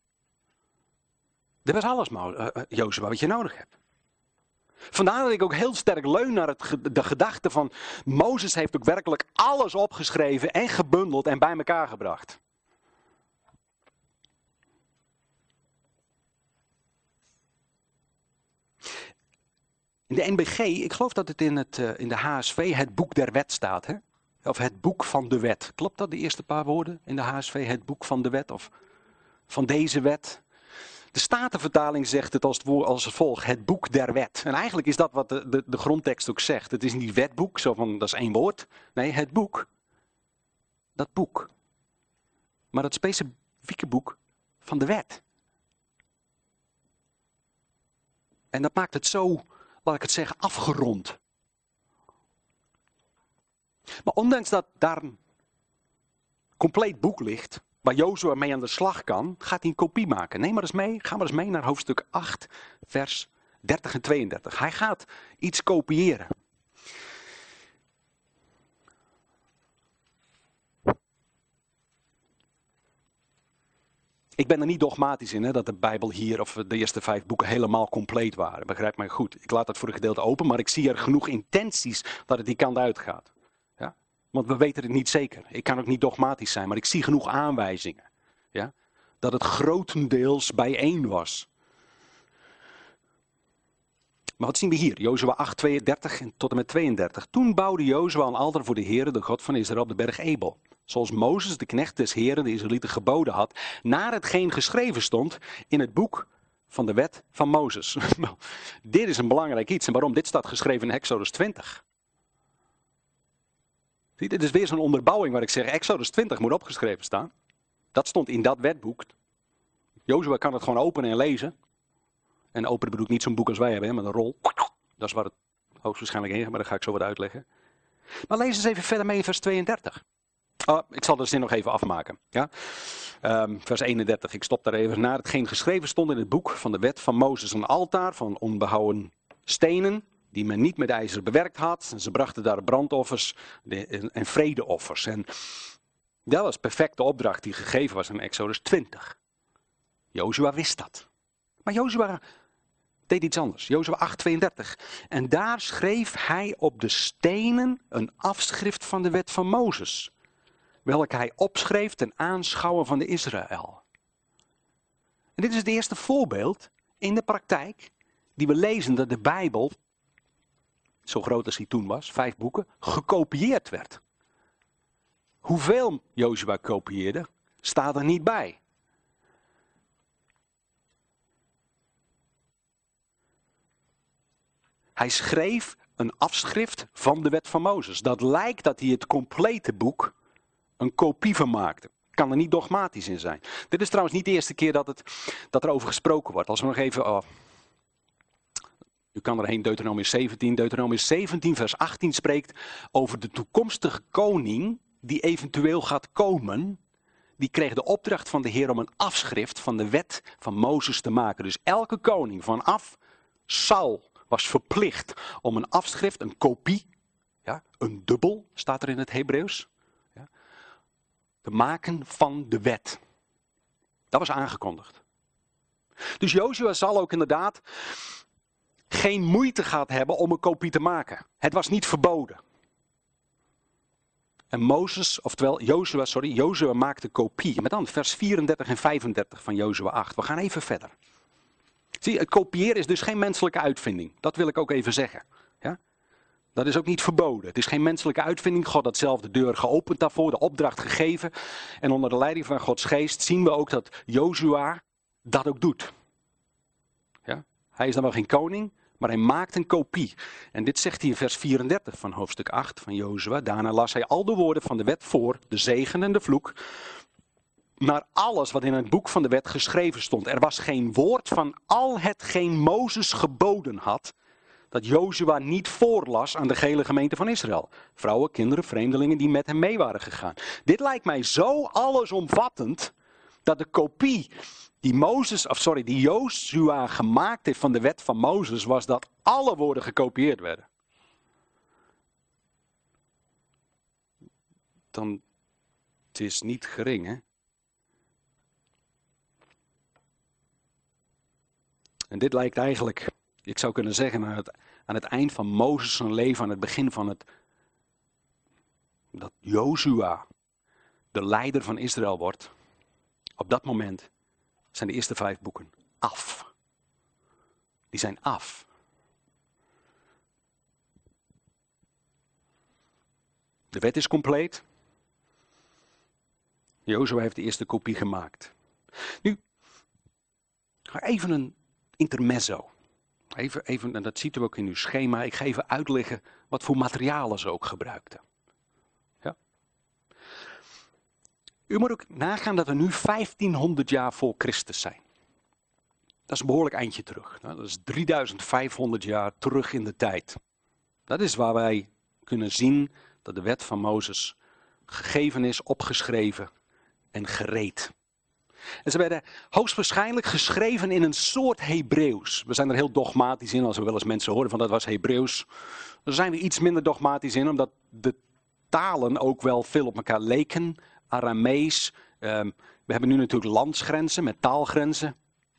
Dit was alles, Jozua, wat je nodig hebt. Vandaar dat ik ook heel sterk leun naar de gedachte van Mozes heeft ook werkelijk alles opgeschreven en gebundeld en bij elkaar gebracht. In de NBG, ik geloof dat het in de HSV het boek der wet staat. Hè? Of het boek van de wet. Klopt dat, de eerste paar woorden in de HSV? Het boek van de wet of van deze wet. De Statenvertaling zegt het als volgt. Het boek der wet. En eigenlijk is dat wat de grondtekst ook zegt. Het is niet wetboek, zo van dat is 1 woord. Nee, het boek. Dat boek. Maar dat specifieke boek van de wet. En dat maakt het zo, laat ik het zeggen, afgerond. Maar ondanks dat daar een compleet boek ligt, waar Jozua mee aan de slag kan, gaat hij een kopie maken. Neem maar eens mee, ga maar eens mee naar hoofdstuk 8, vers 30 en 32. Hij gaat iets kopiëren. Ik ben er niet dogmatisch in, dat de Bijbel hier of de eerste 5 boeken helemaal compleet waren. Begrijp mij goed. Ik laat dat voor een gedeelte open, maar ik zie er genoeg intenties dat het die kant uitgaat. Ja? Want we weten het niet zeker. Ik kan ook niet dogmatisch zijn, maar ik zie genoeg aanwijzingen. Ja? Dat het grotendeels bijeen was. Maar wat zien we hier? Jozua 8, 32 tot en met 32. Toen bouwde Jozua een altaar voor de Heere, de God van Israël, op de berg Ebal. Zoals Mozes, de knecht des Heeren, de Israëlieten geboden had, naar hetgeen geschreven stond in het boek van de wet van Mozes. Dit is een belangrijk iets. En waarom? Dit staat geschreven in Exodus 20. Zie, dit is weer zo'n onderbouwing waar ik zeg, Exodus 20 moet opgeschreven staan. Dat stond in dat wetboek. Jozua kan het gewoon openen en lezen. En openen bedoel ik niet zo'n boek als wij hebben, hè, met een rol. Dat is waar het hoogstwaarschijnlijk heen gaat, maar dat ga ik zo wat uitleggen. Maar lees eens even verder mee in vers 32. Ik zal de zin nog even afmaken. Ja? Vers 31, ik stop daar even. Naar hetgeen geschreven stond in het boek van de wet van Mozes, een altaar van onbehouwen stenen, die men niet met ijzer bewerkt had. En ze brachten daar brandoffers en vredeoffers. En dat was perfecte opdracht die gegeven was in Exodus 20. Jozua wist dat. Maar Jozua deed iets anders. Jozua 8:32. En daar schreef hij op de stenen een afschrift van de wet van Mozes, welke hij opschreef ten aanschouwen van de Israël. En dit is het eerste voorbeeld in de praktijk die we lezen dat de Bijbel, zo groot als hij toen was, 5 boeken, gekopieerd werd. Hoeveel Jozua kopieerde, staat er niet bij. Hij schreef een afschrift van de wet van Mozes. Dat lijkt dat hij het complete boek een kopie van maakte. Kan er niet dogmatisch in zijn. Dit is trouwens niet de eerste keer dat er over gesproken wordt. Als we nog even... u kan erheen, Deuteronomium 17. Deuteronomium 17 vers 18 spreekt over de toekomstige koning die eventueel gaat komen. Die kreeg de opdracht van de Heer om een afschrift van de wet van Mozes te maken. Dus elke koning vanaf Saul was verplicht om een afschrift, een kopie, ja, een dubbel staat er in het Hebreeuws, ja, te maken van de wet. Dat was aangekondigd. Dus Jozua zal ook inderdaad geen moeite gehad hebben om een kopie te maken. Het was niet verboden. En Jozua maakte kopie. Met dan vers 34 en 35 van Jozua 8. We gaan even verder. Zie, het kopiëren is dus geen menselijke uitvinding. Dat wil ik ook even zeggen. Ja? Dat is ook niet verboden. Het is geen menselijke uitvinding. God had zelf de deur geopend daarvoor, de opdracht gegeven. En onder de leiding van Gods geest zien we ook dat Jozua dat ook doet. Ja? Hij is dan wel geen koning, maar hij maakt een kopie. En dit zegt hij in vers 34 van hoofdstuk 8 van Jozua. Daarna las hij al de woorden van de wet voor, de zegen en de vloek, naar alles wat in het boek van de wet geschreven stond. Er was geen woord van al hetgeen Mozes geboden had, dat Jozua niet voorlas aan de gehele gemeente van Israël. Vrouwen, kinderen, vreemdelingen die met hem mee waren gegaan. Dit lijkt mij zo allesomvattend, dat de kopie die Jozua gemaakt heeft van de wet van Mozes, was dat alle woorden gekopieerd werden. Dan, het is niet gering, hè? En dit lijkt eigenlijk, ik zou kunnen zeggen, aan het eind van Mozes' zijn leven, aan het begin van dat Jozua de leider van Israël wordt. Op dat moment zijn de eerste 5 boeken af. Die zijn af. De wet is compleet. Jozua heeft de eerste kopie gemaakt. Nu, even een intermezzo. Even, en dat ziet u ook in uw schema. Ik ga even uitleggen wat voor materialen ze ook gebruikten. Ja? U moet ook nagaan dat we nu 1500 jaar voor Christus zijn. Dat is een behoorlijk eindje terug. Dat is 3500 jaar terug in de tijd. Dat is waar wij kunnen zien dat de wet van Mozes gegeven is, opgeschreven en gereed. En ze werden hoogstwaarschijnlijk geschreven in een soort Hebreeuws. We zijn er heel dogmatisch in, als we wel eens mensen horen van dat was Hebreeuws. Daar zijn we iets minder dogmatisch in, omdat de talen ook wel veel op elkaar leken. Aramees, we hebben nu natuurlijk landsgrenzen met taalgrenzen.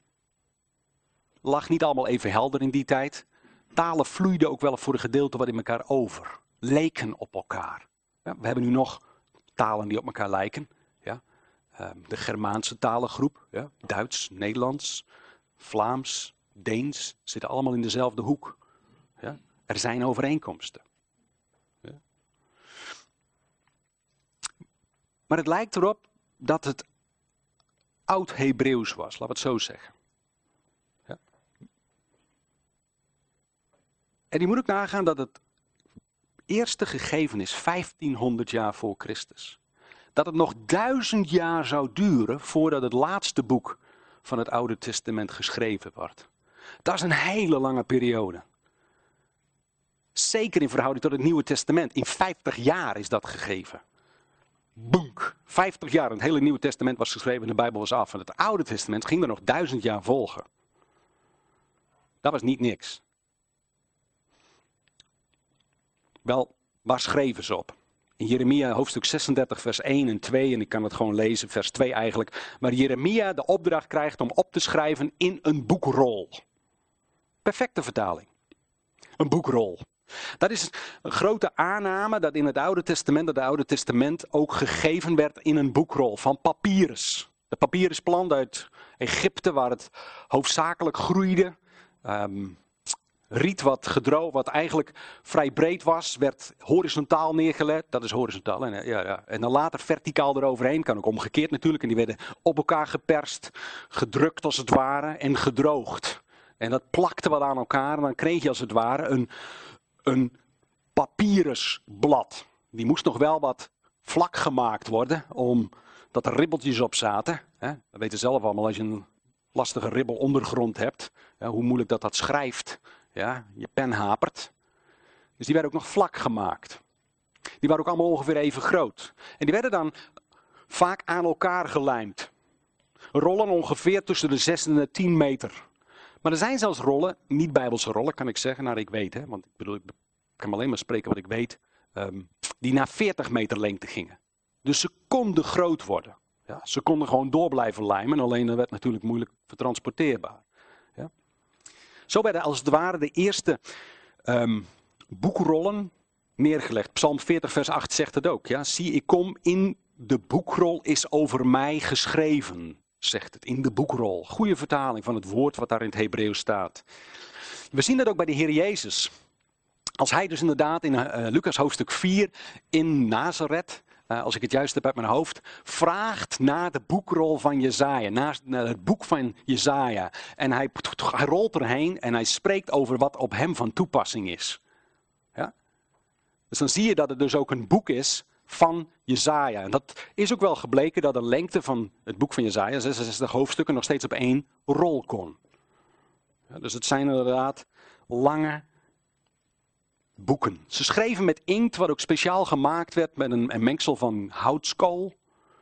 Lag niet allemaal even helder in die tijd. Talen vloeiden ook wel voor een gedeelte wat in elkaar over. Leken op elkaar. Ja, we hebben nu nog talen die op elkaar lijken. Ja. De Germaanse talengroep, ja, Duits, Nederlands, Vlaams, Deens, zitten allemaal in dezelfde hoek. Ja? Er zijn overeenkomsten. Ja? Maar het lijkt erop dat het Oud-Hebreeuws was, laten we het zo zeggen. Ja? En je moet ook nagaan dat het eerste gegeven is 1500 jaar voor Christus. Dat het nog 1000 jaar zou duren voordat het laatste boek van het Oude Testament geschreven wordt. Dat is een hele lange periode. Zeker in verhouding tot het Nieuwe Testament. In 50 jaar is dat gegeven. Boenk. 50 jaar. Het hele Nieuwe Testament was geschreven en de Bijbel was af. En het Oude Testament ging er nog 1000 jaar volgen. Dat was niet niks. Wel, waar schreven ze op? In Jeremia hoofdstuk 36 vers 1 en 2, en ik kan het gewoon lezen, vers 2 eigenlijk. Waar Jeremia de opdracht krijgt om op te schrijven in een boekrol. Perfecte vertaling. Een boekrol. Dat is een grote aanname dat in het Oude Testament ook gegeven werd in een boekrol van papyrus. De papyrusplant uit Egypte waar het hoofdzakelijk groeide. Riet wat eigenlijk vrij breed was, werd horizontaal neergelegd. Dat is horizontaal. En dan later verticaal eroverheen. Kan ook omgekeerd natuurlijk. En die werden op elkaar geperst, gedrukt als het ware en gedroogd. En dat plakte wat aan elkaar. En dan kreeg je als het ware een papyrusblad. Die moest nog wel wat vlak gemaakt worden, omdat er ribbeltjes op zaten. Dat weten zelf allemaal als je een lastige ribbel ondergrond hebt. Hoe moeilijk dat schrijft. Ja, je pen hapert. Dus die werden ook nog vlak gemaakt. Die waren ook allemaal ongeveer even groot. En die werden dan vaak aan elkaar gelijmd. Rollen ongeveer tussen de 6 en de 10 meter. Maar er zijn zelfs rollen, niet bijbelse rollen kan ik zeggen, naar ik weet. Hè, want ik kan alleen maar spreken wat ik weet. Die naar 40 meter lengte gingen. Dus ze konden groot worden. Ja, ze konden gewoon door blijven lijmen. Alleen dat werd natuurlijk moeilijk vertransporteerbaar. Ja. Zo werden als het ware de eerste boekrollen neergelegd. Psalm 40 vers 8 zegt het ook. Ja. Zie, ik kom, in de boekrol is over mij geschreven. Zegt het, in de boekrol. Goede vertaling van het woord wat daar in het Hebreeuws staat. We zien dat ook bij de Heer Jezus. Als hij dus inderdaad in Lucas hoofdstuk 4 in Nazareth, als ik het juist heb uit mijn hoofd, vraagt naar de boekrol van Jesaja, naar het boek van Jesaja. En hij rolt erheen en hij spreekt over wat op hem van toepassing is. Ja? Dus dan zie je dat het dus ook een boek is van Jesaja. En dat is ook wel gebleken dat de lengte van het boek van Jesaja, 66 hoofdstukken, nog steeds op 1 rol kon. Ja, dus het zijn inderdaad lange boeken. Ze schreven met inkt, wat ook speciaal gemaakt werd met een mengsel van houtskool.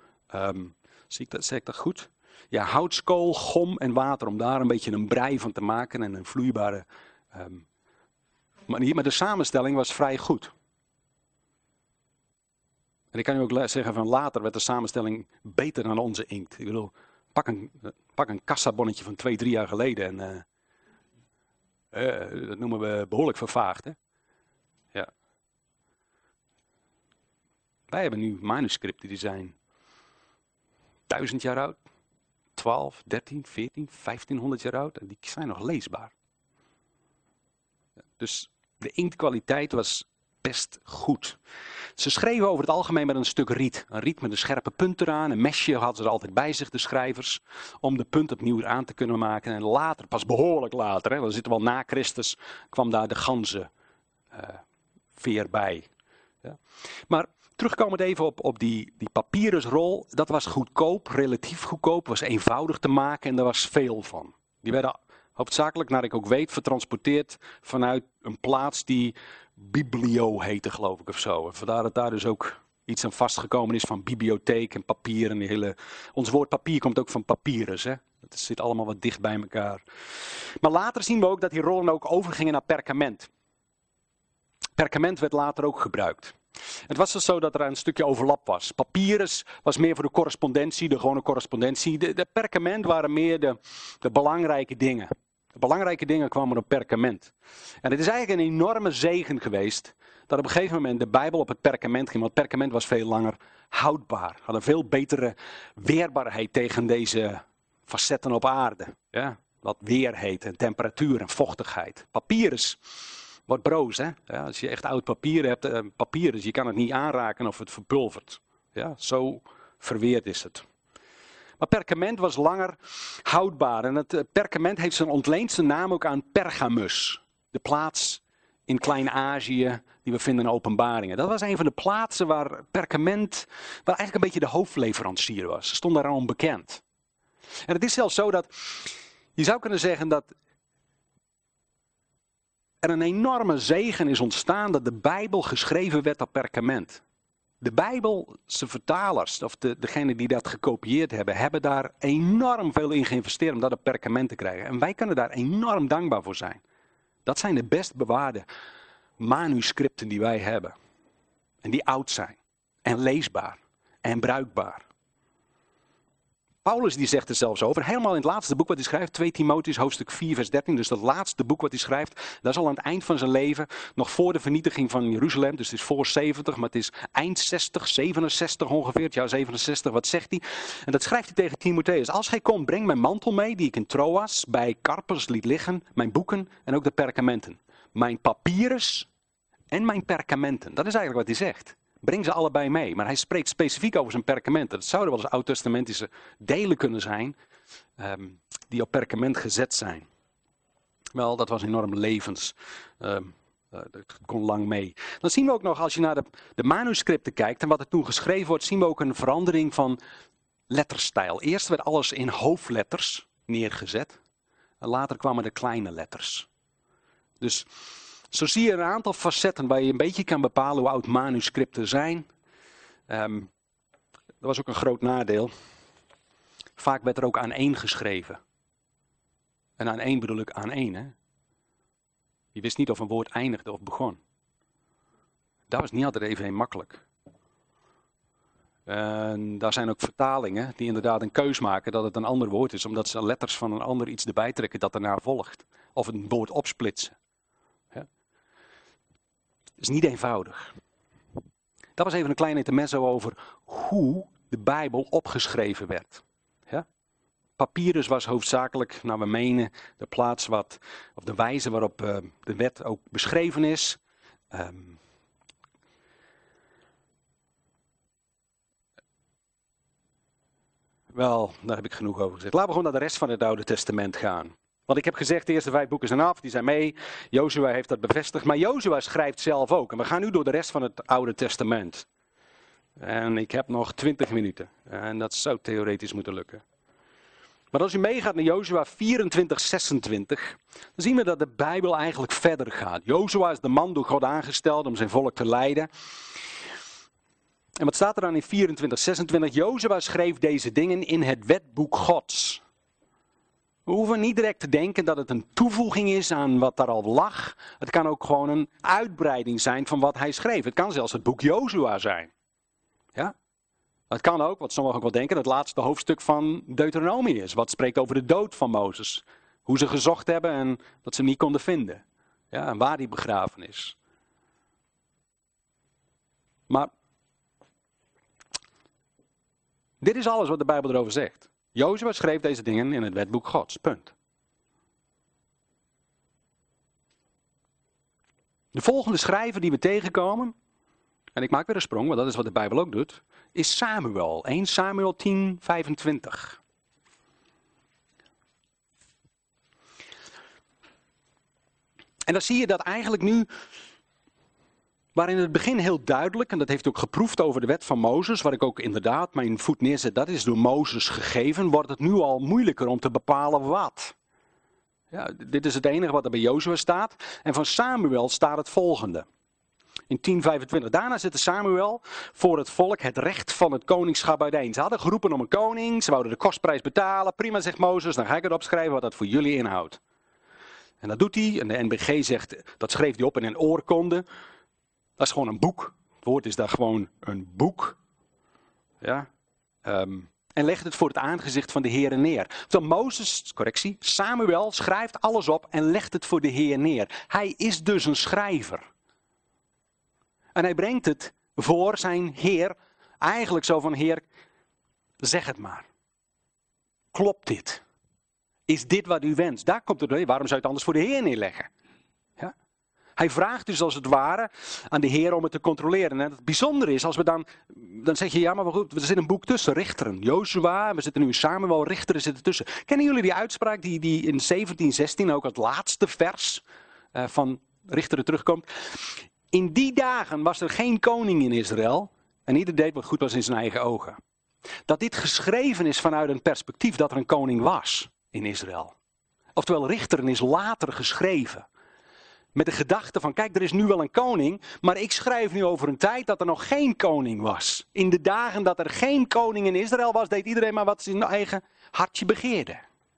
Zeg ik dat goed? Ja, houtskool, gom en water, om daar een beetje een brei van te maken en een vloeibare manier. Maar de samenstelling was vrij goed. En ik kan u ook zeggen van later werd de samenstelling beter dan onze inkt. Ik bedoel, pak een kassabonnetje van 2-3 jaar geleden en dat noemen we behoorlijk vervaagd, hè? Ja. Wij hebben nu manuscripten die zijn 1000 jaar oud, 12, 13, 14, 1500 jaar oud en die zijn nog leesbaar. Dus de inktkwaliteit was best goed. Ze schreven over het algemeen met een stuk riet. Een riet met een scherpe punt eraan. Een mesje hadden ze er altijd bij zich, de schrijvers. Om de punt opnieuw aan te kunnen maken. En later, pas behoorlijk later, hè, we zitten wel na Christus, kwam daar de ganzenveer bij. Ja. Maar terugkomend even op die papyrusrol. Dat was goedkoop, relatief goedkoop. Was eenvoudig te maken en er was veel van. Die werden hoofdzakelijk, naar ik ook weet, vertransporteerd vanuit een plaats die Biblio heette, geloof ik, of zo. En vandaar dat daar dus ook iets aan vastgekomen is van bibliotheek en papier. En die hele. Ons woord papier komt ook van papyrus, hè. Dat zit allemaal wat dicht bij elkaar. Maar later zien we ook dat die rollen ook overgingen naar perkament. Perkament werd later ook gebruikt. Het was dus zo dat er een stukje overlap was. Papyrus was meer voor de correspondentie, de gewone correspondentie. De perkament waren meer de belangrijke dingen. De belangrijke dingen kwamen op perkament. En het is eigenlijk een enorme zegen geweest dat op een gegeven moment de Bijbel op het perkament ging. Want het perkament was veel langer houdbaar. Had een veel betere weerbaarheid tegen deze facetten op aarde. Ja, wat weer heet en temperatuur en vochtigheid. Papyrus wordt broos, hè? Ja, als je echt oud papier hebt, papier is, je kan het niet aanraken of het verpulvert. Ja, zo verweerd is het. Maar perkament was langer houdbaar. En het perkament heeft zijn ontleendste naam ook aan Pergamus. De plaats in Klein-Azië die we vinden in Openbaringen. Dat was een van de plaatsen waar perkament, waar eigenlijk een beetje de hoofdleverancier was. Ze stond daar al onbekend. En het is zelfs zo dat, je zou kunnen zeggen dat er een enorme zegen is ontstaan dat de Bijbel geschreven werd op perkament. De Bijbelse vertalers, of degenen die dat gekopieerd hebben, hebben daar enorm veel in geïnvesteerd om dat op perkament te krijgen. En wij kunnen daar enorm dankbaar voor zijn. Dat zijn de best bewaarde manuscripten die wij hebben. En die oud zijn. En leesbaar. En bruikbaar. Paulus die zegt er zelfs over, helemaal in het laatste boek wat hij schrijft, 2 Timotheüs hoofdstuk 4 vers 13, dus dat laatste boek wat hij schrijft, dat is al aan het eind van zijn leven, nog voor de vernietiging van Jeruzalem, dus het is voor 70, maar het is eind 60, 67 ongeveer, het jaar 67, wat zegt hij? En dat schrijft hij tegen Timotheüs, als gij komt, breng mijn mantel mee, die ik in Troas bij Carpus liet liggen, mijn boeken en ook de perkamenten. Mijn papyrus en mijn perkamenten, dat is eigenlijk wat hij zegt. Breng ze allebei mee. Maar hij spreekt specifiek over zijn perkamenten. Dat zouden wel eens oud-testamentische delen kunnen zijn. Die op perkament gezet zijn. Wel, dat was enorm levens. Dat kon lang mee. Dan zien we ook nog, als je naar de manuscripten kijkt. En wat er toen geschreven wordt, zien we ook een verandering van letterstijl. Eerst werd alles in hoofdletters neergezet. En later kwamen de kleine letters. Dus zo zie je een aantal facetten waar je een beetje kan bepalen hoe oud manuscripten zijn. Dat was ook een groot nadeel. Vaak werd er ook aan één geschreven. En aan één bedoel ik aan één. Hè? Je wist niet of een woord eindigde of begon. Dat was niet altijd even makkelijk. En daar zijn ook vertalingen die inderdaad een keus maken dat het een ander woord is. Omdat ze letters van een ander iets erbij trekken dat ernaar volgt. Of een woord opsplitsen. Het is niet eenvoudig. Dat was even een klein intermezzo over hoe de Bijbel opgeschreven werd. Ja? Papyrus was hoofdzakelijk, naar we menen, de plaats of de wijze waarop de wet ook beschreven is. Wel, daar heb ik genoeg over gezegd. Laten we gewoon naar de rest van het Oude Testament gaan. Want ik heb gezegd, de eerste 5 boeken zijn af, die zijn mee. Jozua heeft dat bevestigd. Maar Jozua schrijft zelf ook. En we gaan nu door de rest van het Oude Testament. En ik heb nog 20 minuten. En dat zou theoretisch moeten lukken. Maar als u meegaat naar Jozua 24, 26, dan zien we dat de Bijbel eigenlijk verder gaat. Jozua is de man door God aangesteld om zijn volk te leiden. En wat staat er dan in 24, 26? Jozua schreef deze dingen in het wetboek Gods. We hoeven niet direct te denken dat het een toevoeging is aan wat daar al lag. Het kan ook gewoon een uitbreiding zijn van wat hij schreef. Het kan zelfs het boek Jozua zijn. Ja? Het kan ook, wat sommigen ook wel denken, het laatste hoofdstuk van Deuteronomie is. Wat spreekt over de dood van Mozes. Hoe ze gezocht hebben en dat ze hem niet konden vinden. Ja, en waar hij begraven is. Maar dit is alles wat de Bijbel erover zegt. Jozua schreef deze dingen in het wetboek Gods. Punt. De volgende schrijver die we tegenkomen, en ik maak weer een sprong, want dat is wat de Bijbel ook doet, is Samuel. 1 Samuel 10, 25. En dan zie je dat eigenlijk nu, waar in het begin heel duidelijk, en dat heeft ook geproefd over de wet van Mozes, waar ik ook inderdaad mijn voet neerzet, dat is door Mozes gegeven, wordt het nu al moeilijker om te bepalen wat. Ja, dit is het enige wat er bij Jozua staat. En van Samuel staat het volgende. In 10:25. Daarna zette Samuel voor het volk het recht van het koningschap uiteen. Ze hadden geroepen om een koning, ze wouden de kostprijs betalen. Prima, zegt Mozes, dan ga ik het opschrijven wat dat voor jullie inhoudt. En dat doet hij. En de NBG zegt, dat schreef hij op in een oorkonde. Dat is gewoon een boek. Het woord is daar gewoon een boek. Ja. En legt het voor het aangezicht van de Heer neer. Terwijl Mozes, correctie, Samuel schrijft alles op en legt het voor de Heer neer. Hij is dus een schrijver. En hij brengt het voor zijn Heer, eigenlijk zo van, Heer, zeg het maar. Klopt dit? Is dit wat u wenst? Daar komt het door. Waarom zou je het anders voor de Heer neerleggen? Ja? Hij vraagt dus als het ware aan de Heer om het te controleren. En het bijzondere is, als we dan zeg je, ja maar goed, er zit een boek tussen, Richteren. Jozua, we zitten nu in Samuel, Richteren zitten tussen. Kennen jullie die uitspraak die in 17:16 ook het laatste vers van Richteren terugkomt? In die dagen was er geen koning in Israël en ieder deed wat goed was in zijn eigen ogen. Dat dit geschreven is vanuit een perspectief dat er een koning was in Israël. Oftewel, Richteren is later geschreven. Met de gedachte van, kijk, er is nu wel een koning, maar ik schrijf nu over een tijd dat er nog geen koning was. In de dagen dat er geen koning in Israël was, deed iedereen maar wat zijn eigen hartje begeerde.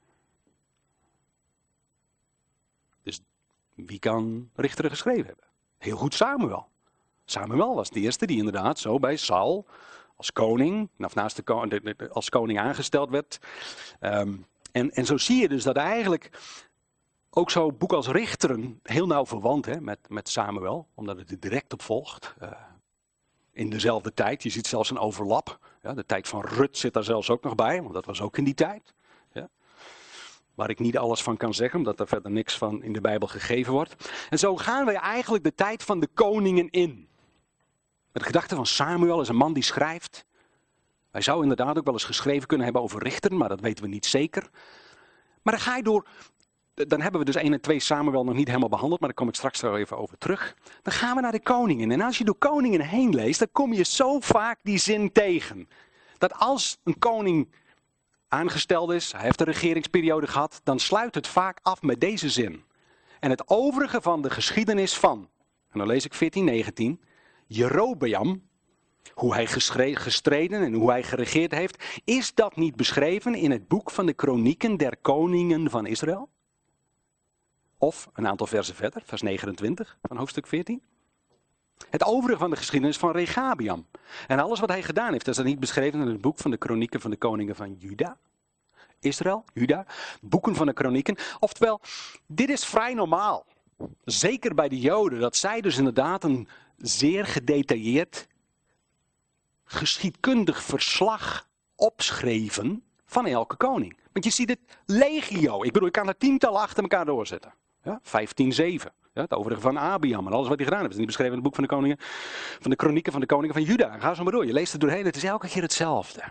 Dus wie kan Richteren geschreven hebben? Heel goed Samuel. Samuel was de eerste die inderdaad zo bij Saul als koning, als koning aangesteld werd. En zo zie je dus dat eigenlijk ook zo'n boek als Richteren heel nauw verwant met Samuel, omdat het er direct op volgt. In dezelfde tijd, je ziet zelfs een overlap. Ja, de tijd van Rut zit daar zelfs ook nog bij, want dat was ook in die tijd. Ja. Waar ik niet alles van kan zeggen, omdat er verder niks van in de Bijbel gegeven wordt. En zo gaan wij eigenlijk de tijd van de koningen in. Met de gedachte van Samuel is een man die schrijft. Hij zou inderdaad ook wel eens geschreven kunnen hebben over Richteren, maar dat weten we niet zeker. Maar dan ga je door. Dan hebben we dus 1 en 2 Samuel nog niet helemaal behandeld, maar daar kom ik straks wel even over terug. Dan gaan we naar de koningen. En als je door koningen heen leest, dan kom je zo vaak die zin tegen. Dat als een koning aangesteld is, hij heeft een regeringsperiode gehad, dan sluit het vaak af met deze zin. En het overige van de geschiedenis van, en dan lees ik 14:19, Jerobeam, hoe hij gestreden en hoe hij geregeerd heeft, is dat niet beschreven in het boek van de kronieken der koningen van Israël? Of een aantal versen verder, vers 29 van hoofdstuk 14. Het overige van de geschiedenis van Rehabeam. En alles wat hij gedaan heeft, is dat niet beschreven in het boek van de kronieken van de koningen van Juda? Israël, Juda, boeken van de kronieken. Oftewel, dit is vrij normaal. Zeker bij de Joden, dat zij dus inderdaad een zeer gedetailleerd geschiedkundig verslag opschreven van elke koning. Want je ziet het legio. Ik bedoel, ik kan er tientallen achter elkaar doorzetten. Ja, 15:7. Ja, het overige van Abiam en alles wat hij gedaan heeft. Het is niet beschreven in het boek van de koningen, van de kronieken van de koningen van Juda. Ga zo maar door. Je leest het doorheen. Het is elke keer hetzelfde.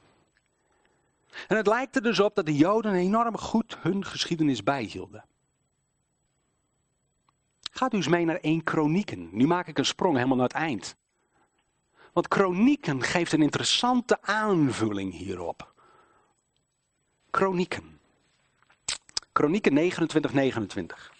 En het lijkt er dus op dat de Joden enorm goed hun geschiedenis bijhielden. Gaat u eens mee naar 1 Kronieken. Nu maak ik een sprong helemaal naar het eind. Want Kronieken geeft een interessante aanvulling hierop. Kronieken. Kronieken 29:29.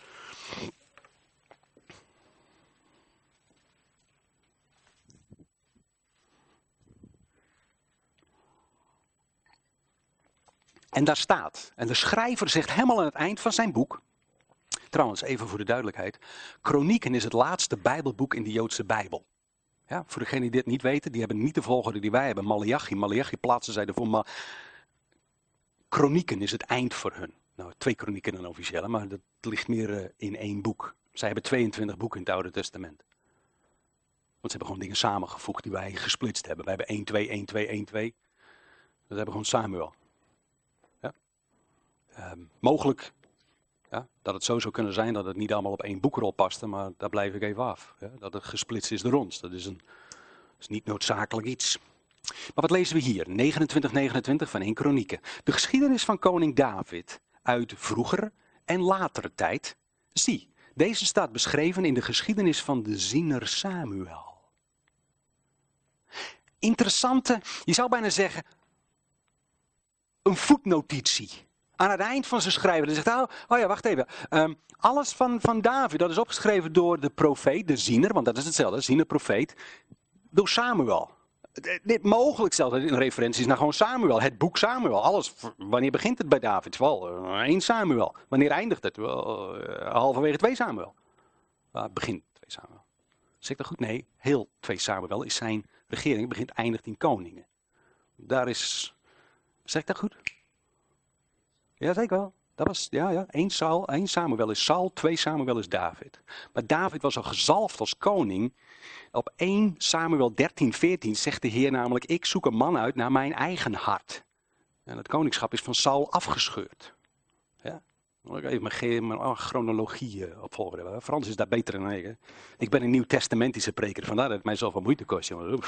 En daar staat, en de schrijver zegt helemaal aan het eind van zijn boek, trouwens even voor de duidelijkheid, Kronieken is het laatste Bijbelboek in de Joodse Bijbel. Ja, voor degenen die dit niet weten, die hebben niet de volgorde die wij hebben. Maleachi plaatsen zij ervoor, maar Kronieken is het eind voor hun. Nou, 2 kronieken dan officiële, maar dat ligt meer in 1 boek. Zij hebben 22 boeken in het Oude Testament. Want ze hebben gewoon dingen samengevoegd die wij gesplitst hebben. Wij hebben 1-2, 1-2, 1-2. Dat hebben gewoon Samuel. Ja? Mogelijk dat het zo zou kunnen zijn dat het niet allemaal op 1 boekrol paste, maar daar blijf ik even af. Ja? Dat het gesplitst is door ons. Dat is niet noodzakelijk iets. Maar wat lezen we hier? 29:29 van 1 Kronieken. De geschiedenis van koning David uit vroeger en latere tijd. Zie, deze staat beschreven in de geschiedenis van de ziener Samuel. Interessante, je zou bijna zeggen, een voetnotitie. Aan het eind van zijn schrijven. Hij zegt, oh ja, wacht even. Alles van David, dat is opgeschreven door de profeet, de ziener, want dat is hetzelfde, ziener, profeet, door Samuel. Dit mogelijk zelfs in referenties naar gewoon Samuel, het boek Samuel. Alles, wanneer begint het bij David? Wel, 1 Samuel. Wanneer eindigt het? Wel, halverwege 2 Samuel. Begin 2 Samuel. Zeg ik dat goed? Nee, heel 2 Samuel is zijn regering, begint eindigt in koningen. Daar is, zeg ik dat goed? Ja, zeker wel. Dat was, 1 Samuel is Saul, 2 Samuel is David. Maar David was al gezalfd als koning. Op 1 Samuel 13:14 zegt de Heer namelijk, ik zoek een man uit naar mijn eigen hart. En het koningschap is van Saul afgescheurd. Ja? Even mijn chronologie opvolgen. Frans is daar beter dan ik. Hè? Ik ben een nieuwtestamentische preker, vandaar dat het mij zoveel moeite kost. Jongen.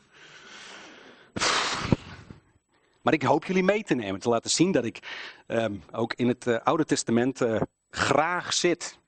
Maar ik hoop jullie mee te nemen, te laten zien dat ik ook in het Oude Testament graag zit.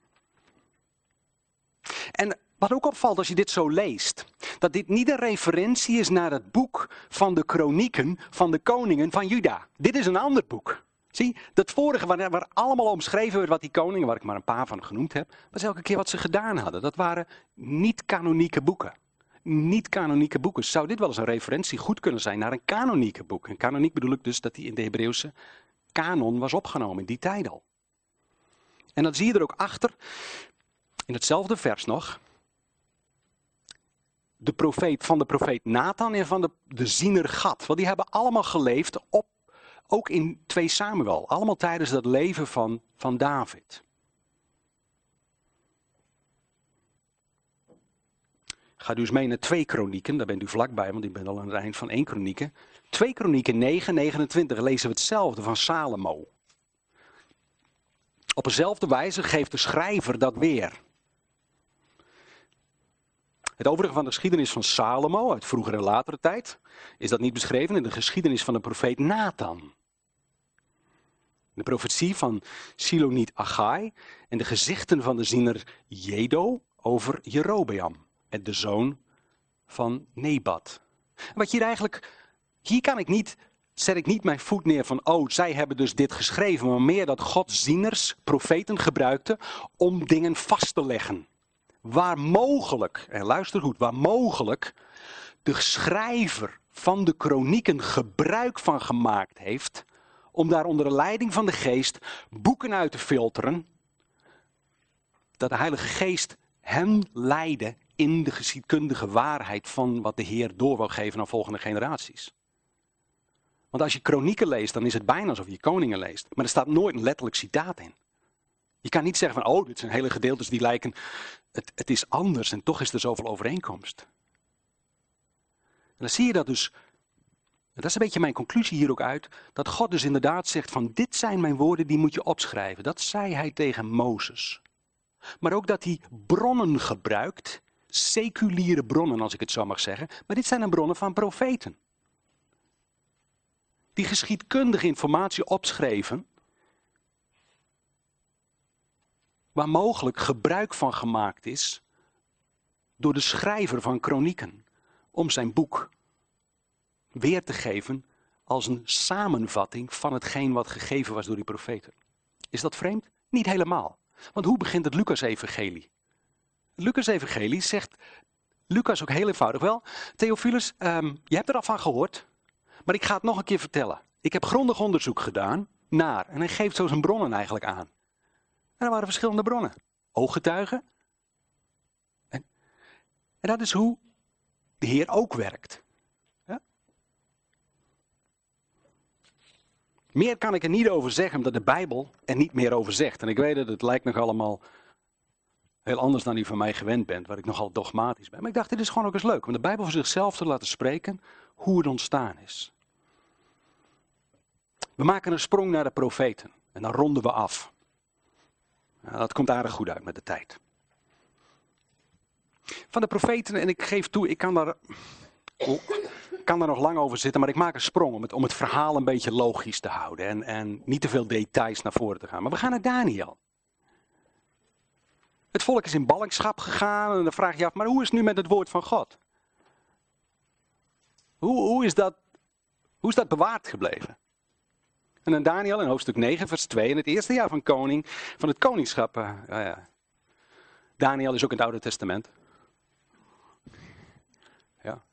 En wat ook opvalt als je dit zo leest, dat dit niet een referentie is naar het boek van de kronieken van de koningen van Juda. Dit is een ander boek. Zie, dat vorige waar allemaal omschreven werd wat die koningen, waar ik maar een paar van genoemd heb, was elke keer wat ze gedaan hadden. Dat waren niet-kanonieke boeken. Niet-kanonieke boeken. Zou dit wel eens een referentie goed kunnen zijn naar een kanonieke boek? En kanoniek bedoel ik dus dat die in de Hebreeuwse kanon was opgenomen in die tijd al. En dan zie je er ook achter, in hetzelfde vers nog, de profeet Nathan en van de ziener Gad. Want die hebben allemaal geleefd ook in 2 Samuel. Allemaal tijdens dat leven van David. Ga dus mee naar 2 Kronieken, daar bent u vlakbij, want ik ben al aan het eind van 1 Kronieken. 2 Kronieken 9:29 lezen we hetzelfde van Salomo. Op dezelfde wijze geeft de schrijver dat weer. Het overige van de geschiedenis van Salomo uit vroegere en latere tijd is dat niet beschreven in de geschiedenis van de profeet Nathan. De profetie van Siloniet Agai en de gezichten van de ziener Jedo over Jerobeam, en de zoon van Nebat. Wat hier zet ik niet mijn voet neer van, zij hebben dus dit geschreven, maar meer dat God zieners, profeten gebruikte om dingen vast te leggen. Waar mogelijk, en luister goed, waar mogelijk de schrijver van de kronieken gebruik van gemaakt heeft om daar onder de leiding van de geest boeken uit te filteren, dat de Heilige Geest hen leidde in de geschiedkundige waarheid van wat de Heer door wil geven aan volgende generaties. Want als je kronieken leest, dan is het bijna alsof je koningen leest. Maar er staat nooit een letterlijk citaat in. Je kan niet zeggen van, dit zijn hele gedeeltes die lijken, het is anders en toch is er zoveel overeenkomst. En dan zie je dat dus, en dat is een beetje mijn conclusie hier ook uit, dat God dus inderdaad zegt van, dit zijn mijn woorden, die moet je opschrijven. Dat zei hij tegen Mozes. Maar ook dat hij bronnen gebruikt, seculiere bronnen als ik het zo mag zeggen, maar dit zijn dan bronnen van profeten. Die geschiedkundige informatie opschreven, waar mogelijk gebruik van gemaakt is door de schrijver van kronieken, om zijn boek weer te geven als een samenvatting van hetgeen wat gegeven was door die profeten. Is dat vreemd? Niet helemaal. Want hoe begint het Lucas-evangelie? Het Lucas-evangelie zegt Lucas ook heel eenvoudig wel, Theophilus, je hebt er al van gehoord, maar ik ga het nog een keer vertellen. Ik heb grondig onderzoek gedaan naar, en hij geeft zo zijn bronnen eigenlijk aan. En er waren verschillende bronnen. Ooggetuigen. En dat is hoe de Heer ook werkt. Ja? Meer kan ik er niet over zeggen, omdat de Bijbel er niet meer over zegt. En ik weet dat het lijkt nog allemaal heel anders dan u van mij gewend bent, waar ik nogal dogmatisch ben. Maar ik dacht, dit is gewoon ook eens leuk, om de Bijbel voor zichzelf te laten spreken, hoe het ontstaan is. We maken een sprong naar de profeten en dan ronden we af. Nou, dat komt aardig goed uit met de tijd. Van de profeten, en ik geef toe, ik kan daar nog lang over zitten, maar ik maak een sprong om het verhaal een beetje logisch te houden en niet te veel details naar voren te gaan. Maar we gaan naar Daniel. Het volk is in ballingschap gegaan en dan vraag je je af, maar hoe is het nu met het woord van God? Hoe is dat bewaard gebleven? En dan Daniel in hoofdstuk 9 vers 2, in het eerste jaar van het koningschap. Daniel is ook in het Oude Testament. Ja.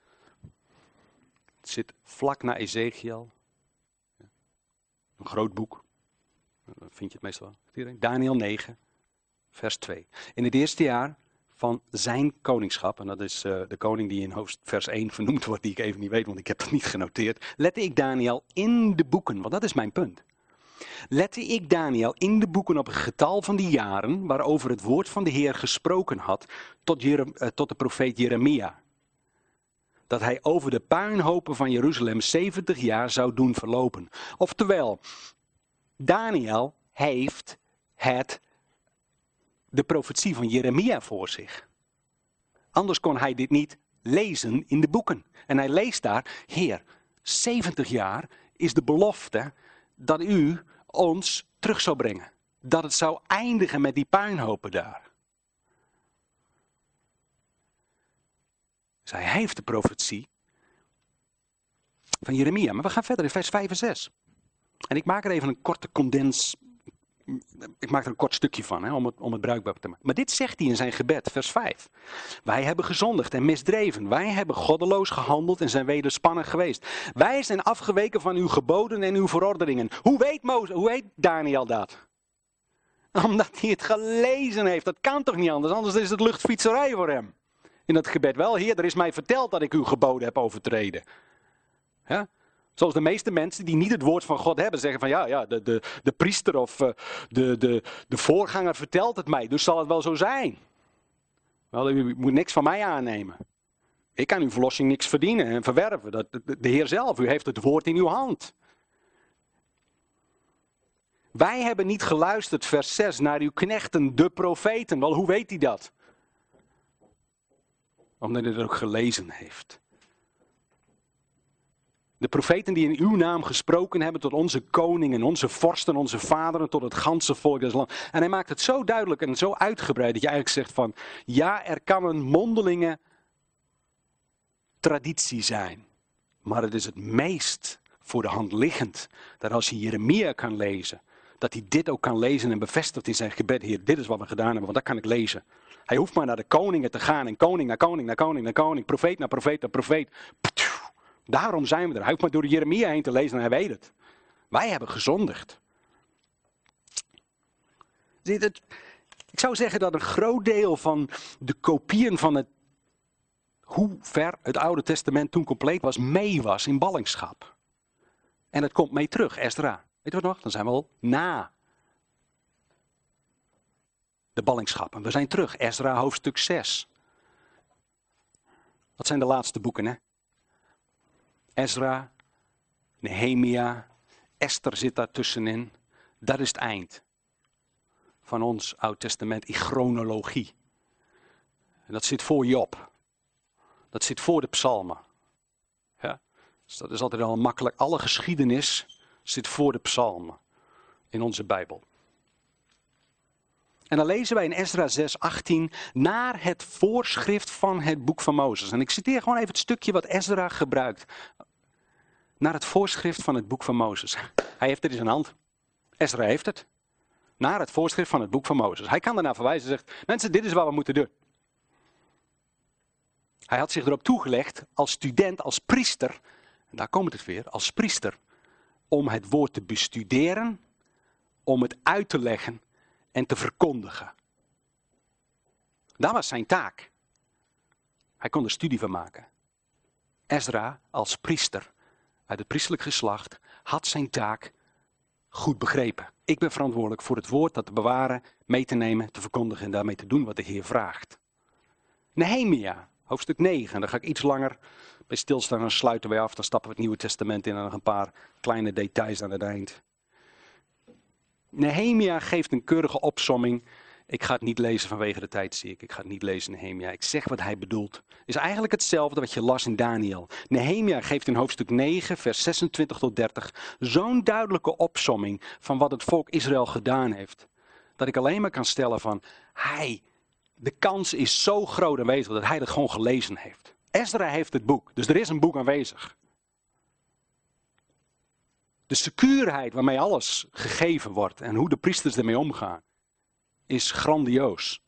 Het zit vlak na Ezekiel. Een groot boek. Dan vind je het meestal wel. Daniel 9 vers 2. In het eerste jaar van zijn koningschap, en dat is de koning die in vers 1 vernoemd wordt, die ik even niet weet, want ik heb dat niet genoteerd, lette ik Daniel in de boeken, want dat is mijn punt. Lette ik Daniel in de boeken op het getal van die jaren, waarover het woord van de Heer gesproken had, tot de profeet Jeremia. Dat hij over de puinhopen van Jeruzalem 70 jaar zou doen verlopen. Oftewel, Daniel heeft de profetie van Jeremia voor zich. Anders kon hij dit niet lezen in de boeken. En hij leest daar, Heer, 70 jaar is de belofte dat u ons terug zou brengen. Dat het zou eindigen met die puinhopen daar. Dus hij heeft de profetie van Jeremia. Maar we gaan verder in vers 5 en 6. En ik maak er even een korte condens. Ik maak er een kort stukje van, hè, om het bruikbaar te maken. Maar dit zegt hij in zijn gebed, vers 5. Wij hebben gezondigd en misdreven. Wij hebben goddeloos gehandeld en zijn wederspannig geweest. Wij zijn afgeweken van uw geboden en uw verordeningen. Hoe weet Daniel dat? Omdat hij het gelezen heeft. Dat kan toch niet anders? Anders is het luchtfietserij voor hem. In dat gebed wel. Heer, er is mij verteld dat ik uw geboden heb overtreden. Ja? Zoals de meeste mensen die niet het woord van God hebben. Zeggen van ja, de priester of de voorganger vertelt het mij. Dus zal het wel zo zijn. Wel, u moet niks van mij aannemen. Ik kan uw verlossing niks verdienen en verwerven. De Heer zelf, u heeft het woord in uw hand. Wij hebben niet geluisterd, vers 6, naar uw knechten, de profeten. Wel, hoe weet hij dat? Omdat hij het ook gelezen heeft. De profeten die in uw naam gesproken hebben tot onze koningen, onze vorsten, onze vaderen, tot het ganse volk des lands. En hij maakt het zo duidelijk en zo uitgebreid dat je eigenlijk zegt van, ja, er kan een mondelinge traditie zijn. Maar het is het meest voor de hand liggend dat als je Jeremia kan lezen, dat hij dit ook kan lezen en bevestigt in zijn gebed. Heer, dit is wat we gedaan hebben, want dat kan ik lezen. Hij hoeft maar naar de koningen te gaan en koning naar koning naar koning naar koning, profeet naar profeet naar profeet. Daarom zijn we er. Hij hoeft maar door Jeremia heen te lezen en hij weet het. Wij hebben gezondigd. Ik zou zeggen dat een groot deel van de kopieën van hoe ver het Oude Testament toen compleet was, mee was in ballingschap. En het komt mee terug, Ezra. Weet je wat nog? Dan zijn we al na de ballingschap. En we zijn terug, Ezra hoofdstuk 6. Dat zijn de laatste boeken, hè? Ezra, Nehemia, Esther zit daar tussenin. Dat is het eind van ons Oud Testament in chronologie. En dat zit voor Job. Dat zit voor de psalmen. Ja? Dus dat is altijd al makkelijk. Alle geschiedenis zit voor de psalmen in onze Bijbel. En dan lezen wij in Ezra 6:18 naar het voorschrift van het boek van Mozes. En ik citeer gewoon even het stukje wat Ezra gebruikt. Naar het voorschrift van het boek van Mozes. Hij heeft het in zijn hand. Ezra heeft het. Naar het voorschrift van het boek van Mozes. Hij kan daarna verwijzen en zegt, mensen, dit is wat we moeten doen. Hij had zich erop toegelegd als student, als priester. En daar komt het weer, als priester. Om het woord te bestuderen. Om het uit te leggen en te verkondigen. Dat was zijn taak. Hij kon er studie van maken. Ezra als priester uit het priesterlijk geslacht had zijn taak goed begrepen. Ik ben verantwoordelijk voor het woord dat te bewaren, mee te nemen, te verkondigen en daarmee te doen wat de Heer vraagt. Nehemia, hoofdstuk 9. Daar ga ik iets langer bij stilstaan en dan sluiten wij af. Dan stappen we het Nieuwe Testament in en nog een paar kleine details aan het eind. Nehemia geeft een keurige opsomming. Ik ga het niet lezen vanwege de tijd, zie ik. Ik ga het niet lezen, Nehemia. Ik zeg wat hij bedoelt. Is eigenlijk hetzelfde wat je las in Daniel. Nehemia geeft in hoofdstuk 9, vers 26 tot 30... zo'n duidelijke opsomming van wat het volk Israël gedaan heeft. Dat ik alleen maar kan stellen van... de kans is zo groot aanwezig dat hij dat gewoon gelezen heeft. Ezra heeft het boek, dus er is een boek aanwezig. De secuurheid waarmee alles gegeven wordt en hoe de priesters ermee omgaan, is grandioos.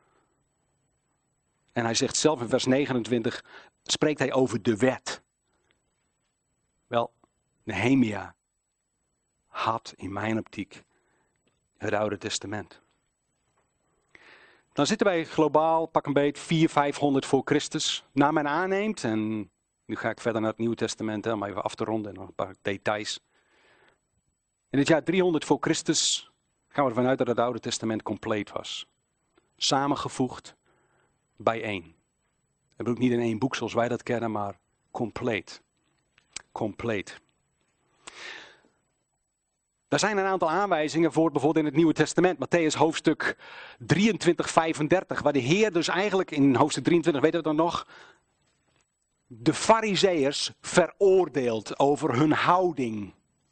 En hij zegt zelf in vers 29, spreekt hij over de wet. Wel, Nehemia had in mijn optiek het Oude Testament. Dan zitten wij globaal, pak een beet, 400-500 voor Christus. Naar men aanneemt, en nu ga ik verder naar het Nieuwe Testament, om even af te ronden en nog een paar details. In het jaar 300 voor Christus gaan we ervan uit dat het Oude Testament compleet was. Samengevoegd, bijeen. Dat bedoel ik niet in één boek zoals wij dat kennen, maar compleet. Compleet. Er zijn een aantal aanwijzingen voor bijvoorbeeld in het Nieuwe Testament. Matthäus hoofdstuk 23, 35. Waar de Heer dus eigenlijk in hoofdstuk 23, weten we het dan nog, de Farizeeërs veroordeelt over hun houding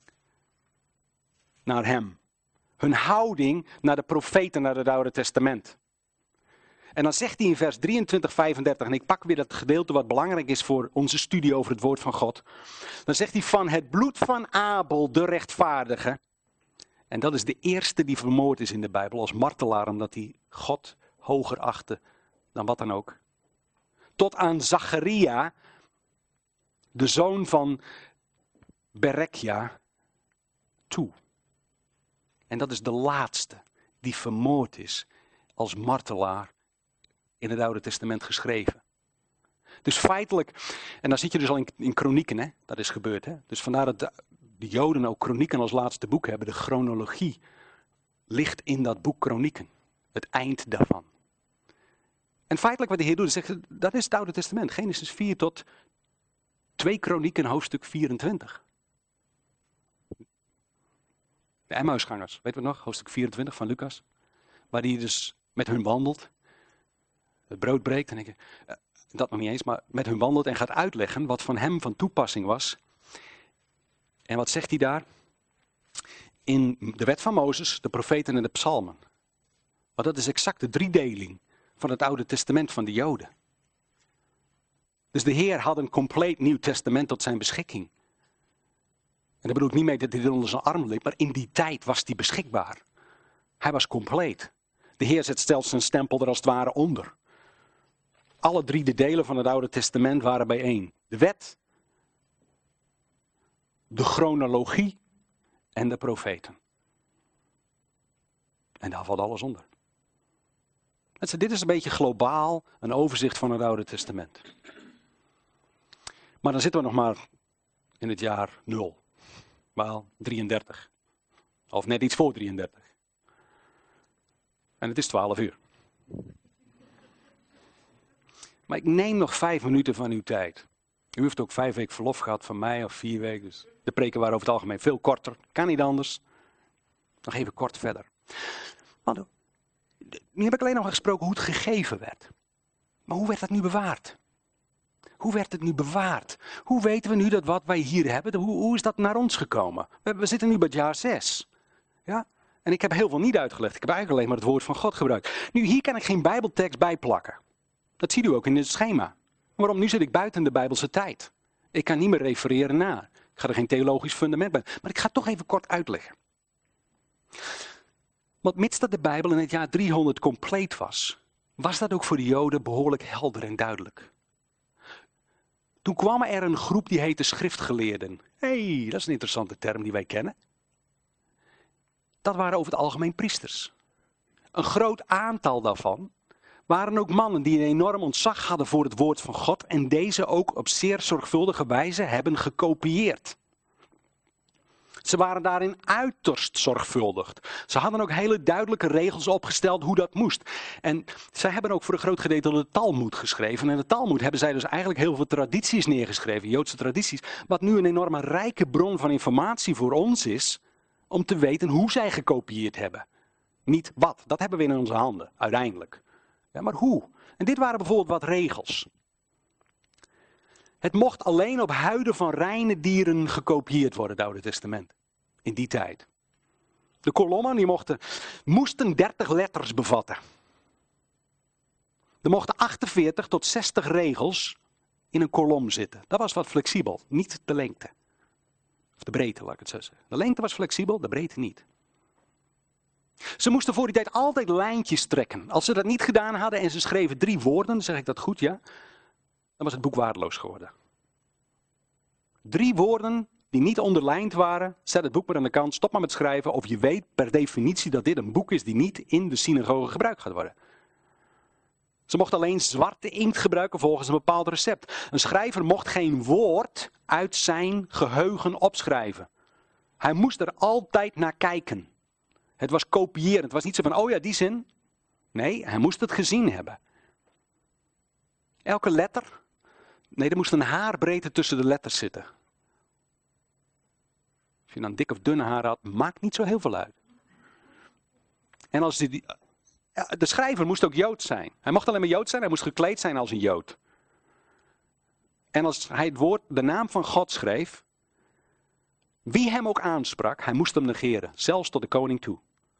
naar hem. Hun houding naar de profeten, naar het Oude Testament. En dan zegt hij in vers 23, 35, en ik pak weer dat gedeelte wat belangrijk is voor onze studie over het woord van God. Dan zegt hij van het bloed van Abel, de rechtvaardige. En dat is de eerste die vermoord is in de Bijbel als martelaar, omdat hij God hoger achtte dan wat dan ook. Tot aan Zacharia, de zoon van Berekja, toe. En dat is de laatste die vermoord is als martelaar in het Oude Testament geschreven. Dus feitelijk, en dan zit je dus al in Kronieken, hè? Dat is gebeurd. Hè? Dus vandaar dat de Joden ook Kronieken als laatste boek hebben. De chronologie ligt in dat boek Kronieken. Het eind daarvan. En feitelijk wat de Heer doet, is zeggen, dat is het Oude Testament. Genesis 4 tot 2 Kronieken hoofdstuk 24. De Emmausgangers, weten we nog? Hoofdstuk 24 van Lucas. Waar hij dus met hun wandelt. Het brood breekt en dat nog niet eens, maar met hun wandelt en gaat uitleggen wat van hem van toepassing was. En wat zegt hij daar? In de wet van Mozes, de profeten en de psalmen. Want dat is exact de driedeling van het Oude Testament van de Joden. Dus de Heer had een compleet Nieuw Testament tot zijn beschikking. En daar bedoel ik niet mee dat hij er onder zijn arm liep, maar in die tijd was hij beschikbaar. Hij was compleet. De Heer zet zelfs zijn stempel er als het ware onder. Alle drie de delen van het Oude Testament waren bijeen. De wet, de chronologie en de profeten. En daar valt alles onder. Dit is een beetje globaal een overzicht van het Oude Testament. Maar dan zitten we nog maar in het jaar 0. Wel 33. Of net iets voor 33. En het is 12 uur. Maar ik neem nog 5 minuten van uw tijd. U heeft ook 5 weken verlof gehad van mij, of 4 weken. Dus de preken waren over het algemeen veel korter. Kan niet anders. Nog even kort verder. Want, nu heb ik alleen nog gesproken hoe het gegeven werd. Maar hoe werd dat nu bewaard? Hoe werd het nu bewaard? Hoe weten we nu dat wat wij hier hebben, hoe is dat naar ons gekomen? We zitten nu bij het jaar 6. Ja? En ik heb heel veel niet uitgelegd. Ik heb eigenlijk alleen maar het woord van God gebruikt. Nu, hier kan ik geen Bijbeltekst bijplakken. Dat ziet u ook in het schema. Waarom? Nu zit ik buiten de Bijbelse tijd. Ik kan niet meer refereren naar. Ik ga er geen theologisch fundament bij. Maar ik ga het toch even kort uitleggen. Want mits dat de Bijbel in het jaar 300 compleet was, was dat ook voor de Joden behoorlijk helder en duidelijk. Toen kwam er een groep die heette schriftgeleerden. Hé, dat is een interessante term die wij kennen. Dat waren over het algemeen priesters. Een groot aantal daarvan waren ook mannen die een enorm ontzag hadden voor het woord van God en deze ook op zeer zorgvuldige wijze hebben gekopieerd. Ze waren daarin uiterst zorgvuldig. Ze hadden ook hele duidelijke regels opgesteld hoe dat moest. En zij hebben ook voor een groot gedeelte de Talmoed geschreven. En de Talmoed hebben zij dus eigenlijk heel veel tradities neergeschreven, Joodse tradities. Wat nu een enorme rijke bron van informatie voor ons is, om te weten hoe zij gekopieerd hebben. Niet wat, dat hebben we in onze handen, uiteindelijk. Ja, maar hoe? En dit waren bijvoorbeeld wat regels. Het mocht alleen op huiden van reine dieren gekopieerd worden, het Oude Testament. In die tijd. De kolommen die moesten 30 letters bevatten. Er mochten 48 tot 60 regels in een kolom zitten. Dat was wat flexibel, niet de lengte. Of de breedte, laat ik het zo zeggen. De lengte was flexibel, de breedte niet. Ze moesten voor die tijd altijd lijntjes trekken. Als ze dat niet gedaan hadden en ze schreven 3 woorden, zeg ik dat goed, ja? Dan was het boek waardeloos geworden. 3 woorden die niet onderlijnd waren, zet het boek maar aan de kant, stop maar met schrijven, of je weet per definitie dat dit een boek is die niet in de synagoge gebruikt gaat worden. Ze mochten alleen zwarte inkt gebruiken volgens een bepaald recept. Een schrijver mocht geen woord uit zijn geheugen opschrijven. Hij moest er altijd naar kijken. Het was kopiëren. Het was niet zo van, oh ja, die zin. Nee, hij moest het gezien hebben. Elke letter, nee, er moest een haarbreedte tussen de letters zitten. je dan dik of dunne haar had, maakt niet zo heel veel uit. En als de schrijver moest ook Jood zijn. Hij mocht alleen maar Jood zijn, hij moest gekleed zijn als een Jood. En als hij het woord, de naam van God schreef, wie hem ook aansprak, hij moest hem negeren, zelfs tot de koning toe.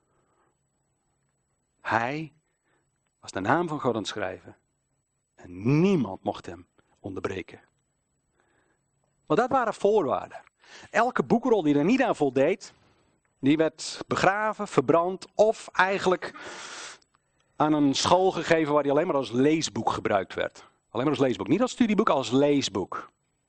Hij was de naam van God aan het schrijven. En niemand mocht hem onderbreken. Want dat waren voorwaarden. Elke boekrol die er niet aan voldeed, die werd begraven, verbrand of eigenlijk aan een school gegeven waar die alleen maar als leesboek gebruikt werd. Alleen maar als leesboek. Niet als studieboek, als leesboek.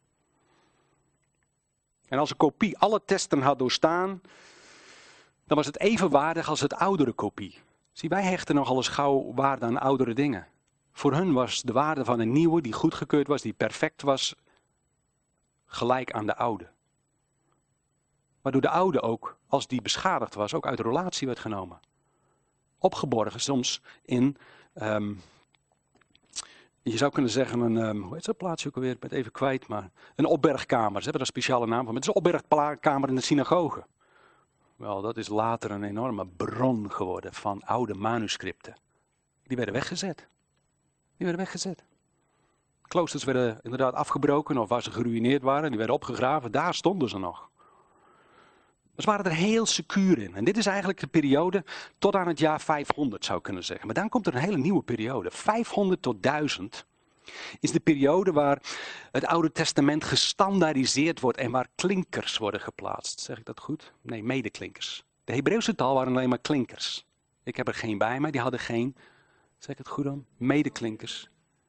En als een kopie alle testen had doorstaan, dan was het even waardig als het oudere kopie. Zie, wij hechten nogal eens gauw waarde aan oudere dingen. Voor hun was de waarde van een nieuwe, die goedgekeurd was, die perfect was, gelijk aan de oude. Waardoor de oude ook, als die beschadigd was, ook uit de relatie werd genomen. Opgeborgen soms in, je zou kunnen zeggen, hoe heet dat plaatsje ook alweer? Ik ben het even kwijt, maar een opbergkamer. Ze hebben er een speciale naam van. Het is een opbergkamer in de synagoge. Wel, dat is later een enorme bron geworden van oude manuscripten. Die werden weggezet. Kloosters werden inderdaad afgebroken of waar ze geruïneerd waren. Die werden opgegraven. Daar stonden ze nog. Dus waren er heel secuur in. En dit is eigenlijk de periode tot aan het jaar 500 zou ik kunnen zeggen. Maar dan komt er een hele nieuwe periode. 500 tot 1000 is de periode waar het Oude Testament gestandaardiseerd wordt en waar klinkers worden geplaatst. Zeg ik dat goed? Nee, medeklinkers. De Hebreeuwse taal waren alleen maar klinkers. Ik heb er geen bij mij, die hadden geen, zeg ik het goed dan? Medeklinkers.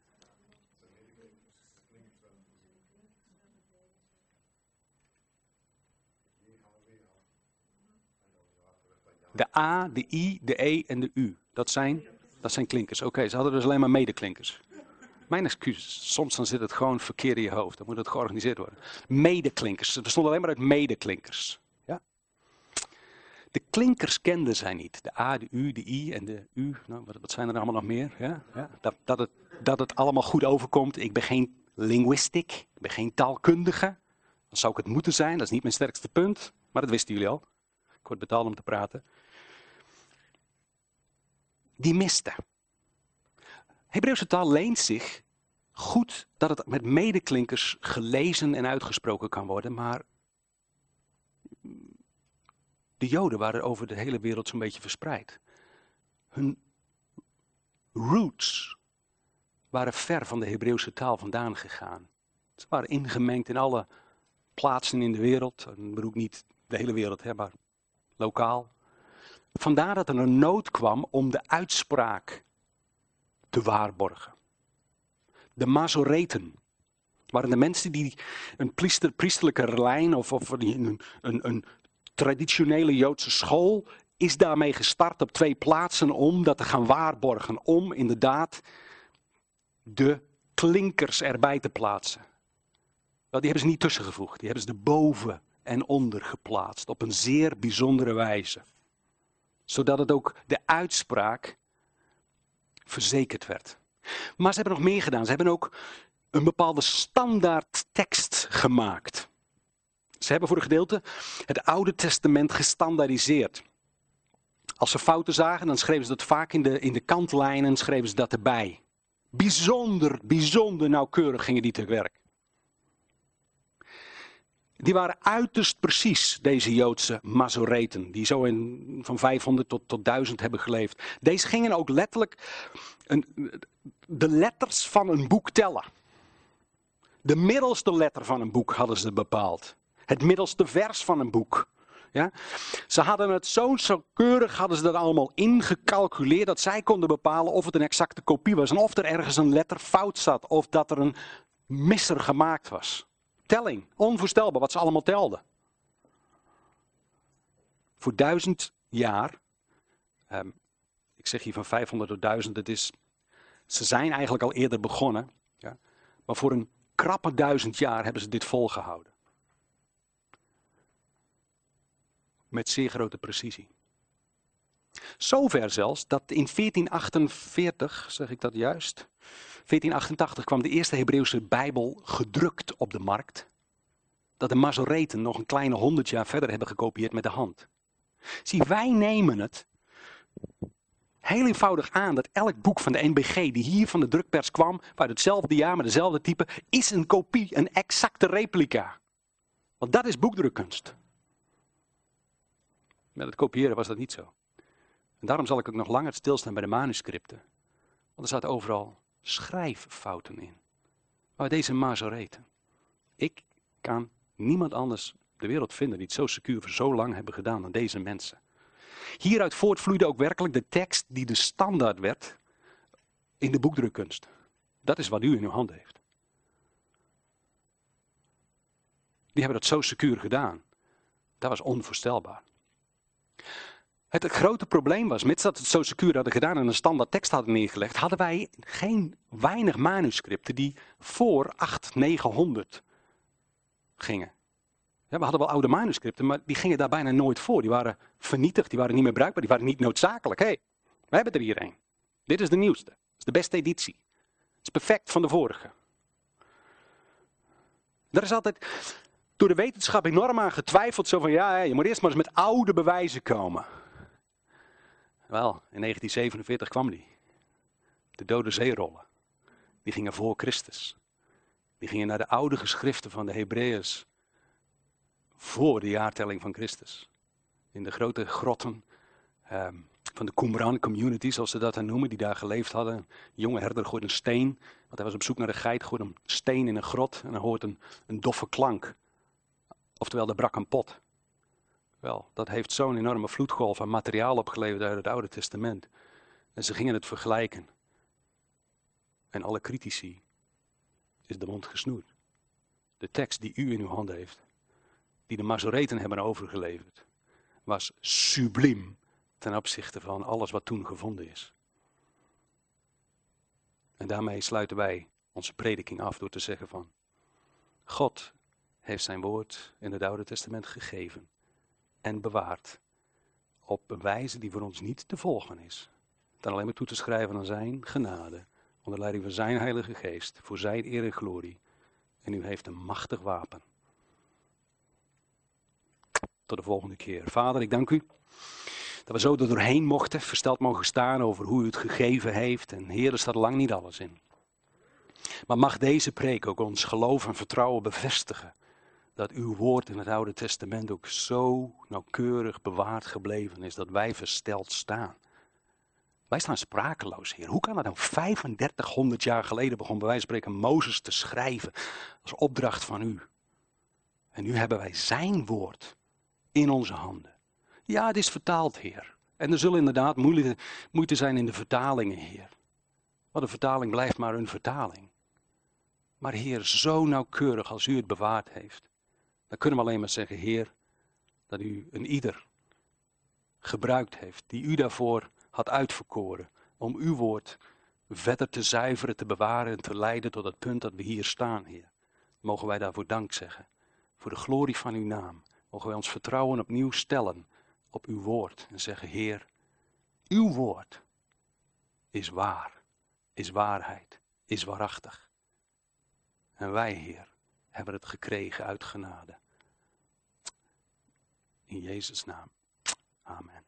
De A, de I, de E en de U. Dat zijn klinkers. Oké, ze hadden dus alleen maar medeklinkers. Mijn excuses. Soms dan zit het gewoon verkeerd in je hoofd. Dan moet het georganiseerd worden. Medeklinkers. Ze bestonden alleen maar uit medeklinkers. Ja? De klinkers kenden zij niet. De A, de U, de I en de U. Nou, wat zijn er allemaal nog meer? Ja? Ja? Dat het allemaal goed overkomt. Ik ben geen linguïstic. Ik ben geen taalkundige. Dan zou ik het moeten zijn. Dat is niet mijn sterkste punt. Maar dat wisten jullie al. Ik word betaald om te praten. Die misten. Hebreeuwse taal leent zich goed dat het met medeklinkers gelezen en uitgesproken kan worden, maar de Joden waren over de hele wereld zo'n beetje verspreid. Hun roots waren ver van de Hebreeuwse taal vandaan gegaan. Ze waren ingemengd in alle plaatsen in de wereld. Ik bedoel niet de hele wereld, maar lokaal. Vandaar dat er een nood kwam om de uitspraak te waarborgen. De Mazoreten waren de mensen die een priesterlijke lijn of een traditionele Joodse school is daarmee gestart op 2 plaatsen om dat te gaan waarborgen. Om inderdaad de klinkers erbij te plaatsen. Wel, die hebben ze niet tussengevoegd. Die hebben ze erboven en onder geplaatst op een zeer bijzondere wijze. Zodat het ook de uitspraak verzekerd werd. Maar ze hebben nog meer gedaan. Ze hebben ook een bepaalde standaard tekst gemaakt. Ze hebben voor een gedeelte het Oude Testament gestandaardiseerd. Als ze fouten zagen, dan schreven ze dat vaak in de kantlijnen, schreven ze dat erbij. Bijzonder nauwkeurig gingen die te werk. Die waren uiterst precies, deze Joodse Mazoreten, die zo van 500 tot 1000 hebben geleefd. Deze gingen ook letterlijk de letters van een boek tellen. De middelste letter van een boek hadden ze bepaald. Het middelste vers van een boek. Ja? Ze hadden het zo keurig, hadden ze dat allemaal ingecalculeerd, dat zij konden bepalen of het een exacte kopie was. En of er ergens een letter fout zat, of dat er een misser gemaakt was. Telling, onvoorstelbaar wat ze allemaal telden. Voor 1000 jaar, ik zeg hier van 500 tot 1000, ze zijn eigenlijk al eerder begonnen. Ja, maar voor een krappe 1000 jaar hebben ze dit volgehouden. Met zeer grote precisie. Zover zelfs dat in 1448, zeg ik dat juist, 1488 kwam de eerste Hebreeuwse Bijbel gedrukt op de markt. dat de Mazoreten nog een kleine 100 jaar verder hebben gekopieerd met de hand. Zie, wij nemen het heel eenvoudig aan dat elk boek van de NBG die hier van de drukpers kwam, uit hetzelfde jaar met dezelfde type, is een kopie, een exacte replica. Want dat is boekdrukkunst. Met het kopiëren was dat niet zo. En daarom zal ik ook nog langer stilstaan bij de manuscripten. Want er zaten overal schrijffouten in. Maar deze Mazoreten. Ik kan niemand anders op de wereld vinden die het zo secuur voor zo lang hebben gedaan dan deze mensen. Hieruit voortvloeide ook werkelijk de tekst die de standaard werd in de boekdrukkunst. Dat is wat u in uw hand heeft. Die hebben dat zo secuur gedaan. Dat was onvoorstelbaar. Het grote probleem was, mits dat het zo secuur hadden gedaan en een standaard tekst hadden neergelegd, hadden wij weinig manuscripten die voor 800-900 gingen. Ja, we hadden wel oude manuscripten, maar die gingen daar bijna nooit voor. Die waren vernietigd, die waren niet meer bruikbaar, die waren niet noodzakelijk. Hé, we hebben er hier een. Dit is de nieuwste. Het is de beste editie. Het is perfect van de vorige. Er is altijd door de wetenschap enorm aan getwijfeld. Zo van, ja, je moet eerst maar eens met oude bewijzen komen. Wel, in 1947 kwam die. De Dode Zeerollen. Die gingen voor Christus. Die gingen naar de oude geschriften van de Hebreeërs. Voor de jaartelling van Christus. In de grote grotten van de Qumran community, zoals ze dat dan noemen, die daar geleefd hadden. Een jonge herder gooit een steen, want hij was op zoek naar de geit, gooit een steen in een grot en dan hoort een doffe klank. Oftewel, er brak een pot. Wel, dat heeft zo'n enorme vloedgolf aan materiaal opgeleverd uit het Oude Testament. En ze gingen het vergelijken. En alle critici is de mond gesnoerd. De tekst die u in uw handen heeft, die de Mazoreten hebben overgeleverd, was subliem ten opzichte van alles wat toen gevonden is. En daarmee sluiten wij onze prediking af door te zeggen van, God heeft zijn woord in het Oude Testament gegeven en bewaard op een wijze die voor ons niet te volgen is. Dan alleen maar toe te schrijven aan zijn genade, onder leiding van zijn Heilige Geest, voor zijn eer en glorie. En u heeft een machtig wapen. Tot de volgende keer. Vader, ik dank u dat we zo er doorheen mochten, versteld mogen staan over hoe u het gegeven heeft. En Heer, er staat lang niet alles in. Maar mag deze preek ook ons geloof en vertrouwen bevestigen. Dat uw woord in het Oude Testament ook zo nauwkeurig bewaard gebleven is dat wij versteld staan. Wij staan sprakeloos, Heer. Hoe kan dat nou 3500 jaar geleden begon bij wijze van spreken Mozes te schrijven als opdracht van u. En nu hebben wij zijn woord in onze handen. Ja, het is vertaald, Heer. En er zullen inderdaad moeite zijn in de vertalingen, Heer. Want de vertaling blijft maar een vertaling. Maar Heer, zo nauwkeurig als u het bewaard heeft, dan kunnen we alleen maar zeggen, Heer, dat u een ieder gebruikt heeft die u daarvoor had uitverkoren om uw woord verder te zuiveren, te bewaren en te leiden tot het punt dat we hier staan, Heer. Mogen wij daarvoor dank zeggen. Voor de glorie van uw naam. Mogen wij ons vertrouwen opnieuw stellen op uw woord. En zeggen, Heer, uw woord is waar, is waarheid, is waarachtig. En wij, Heer, hebben het gekregen uit genade. In Jezus' naam. Amen.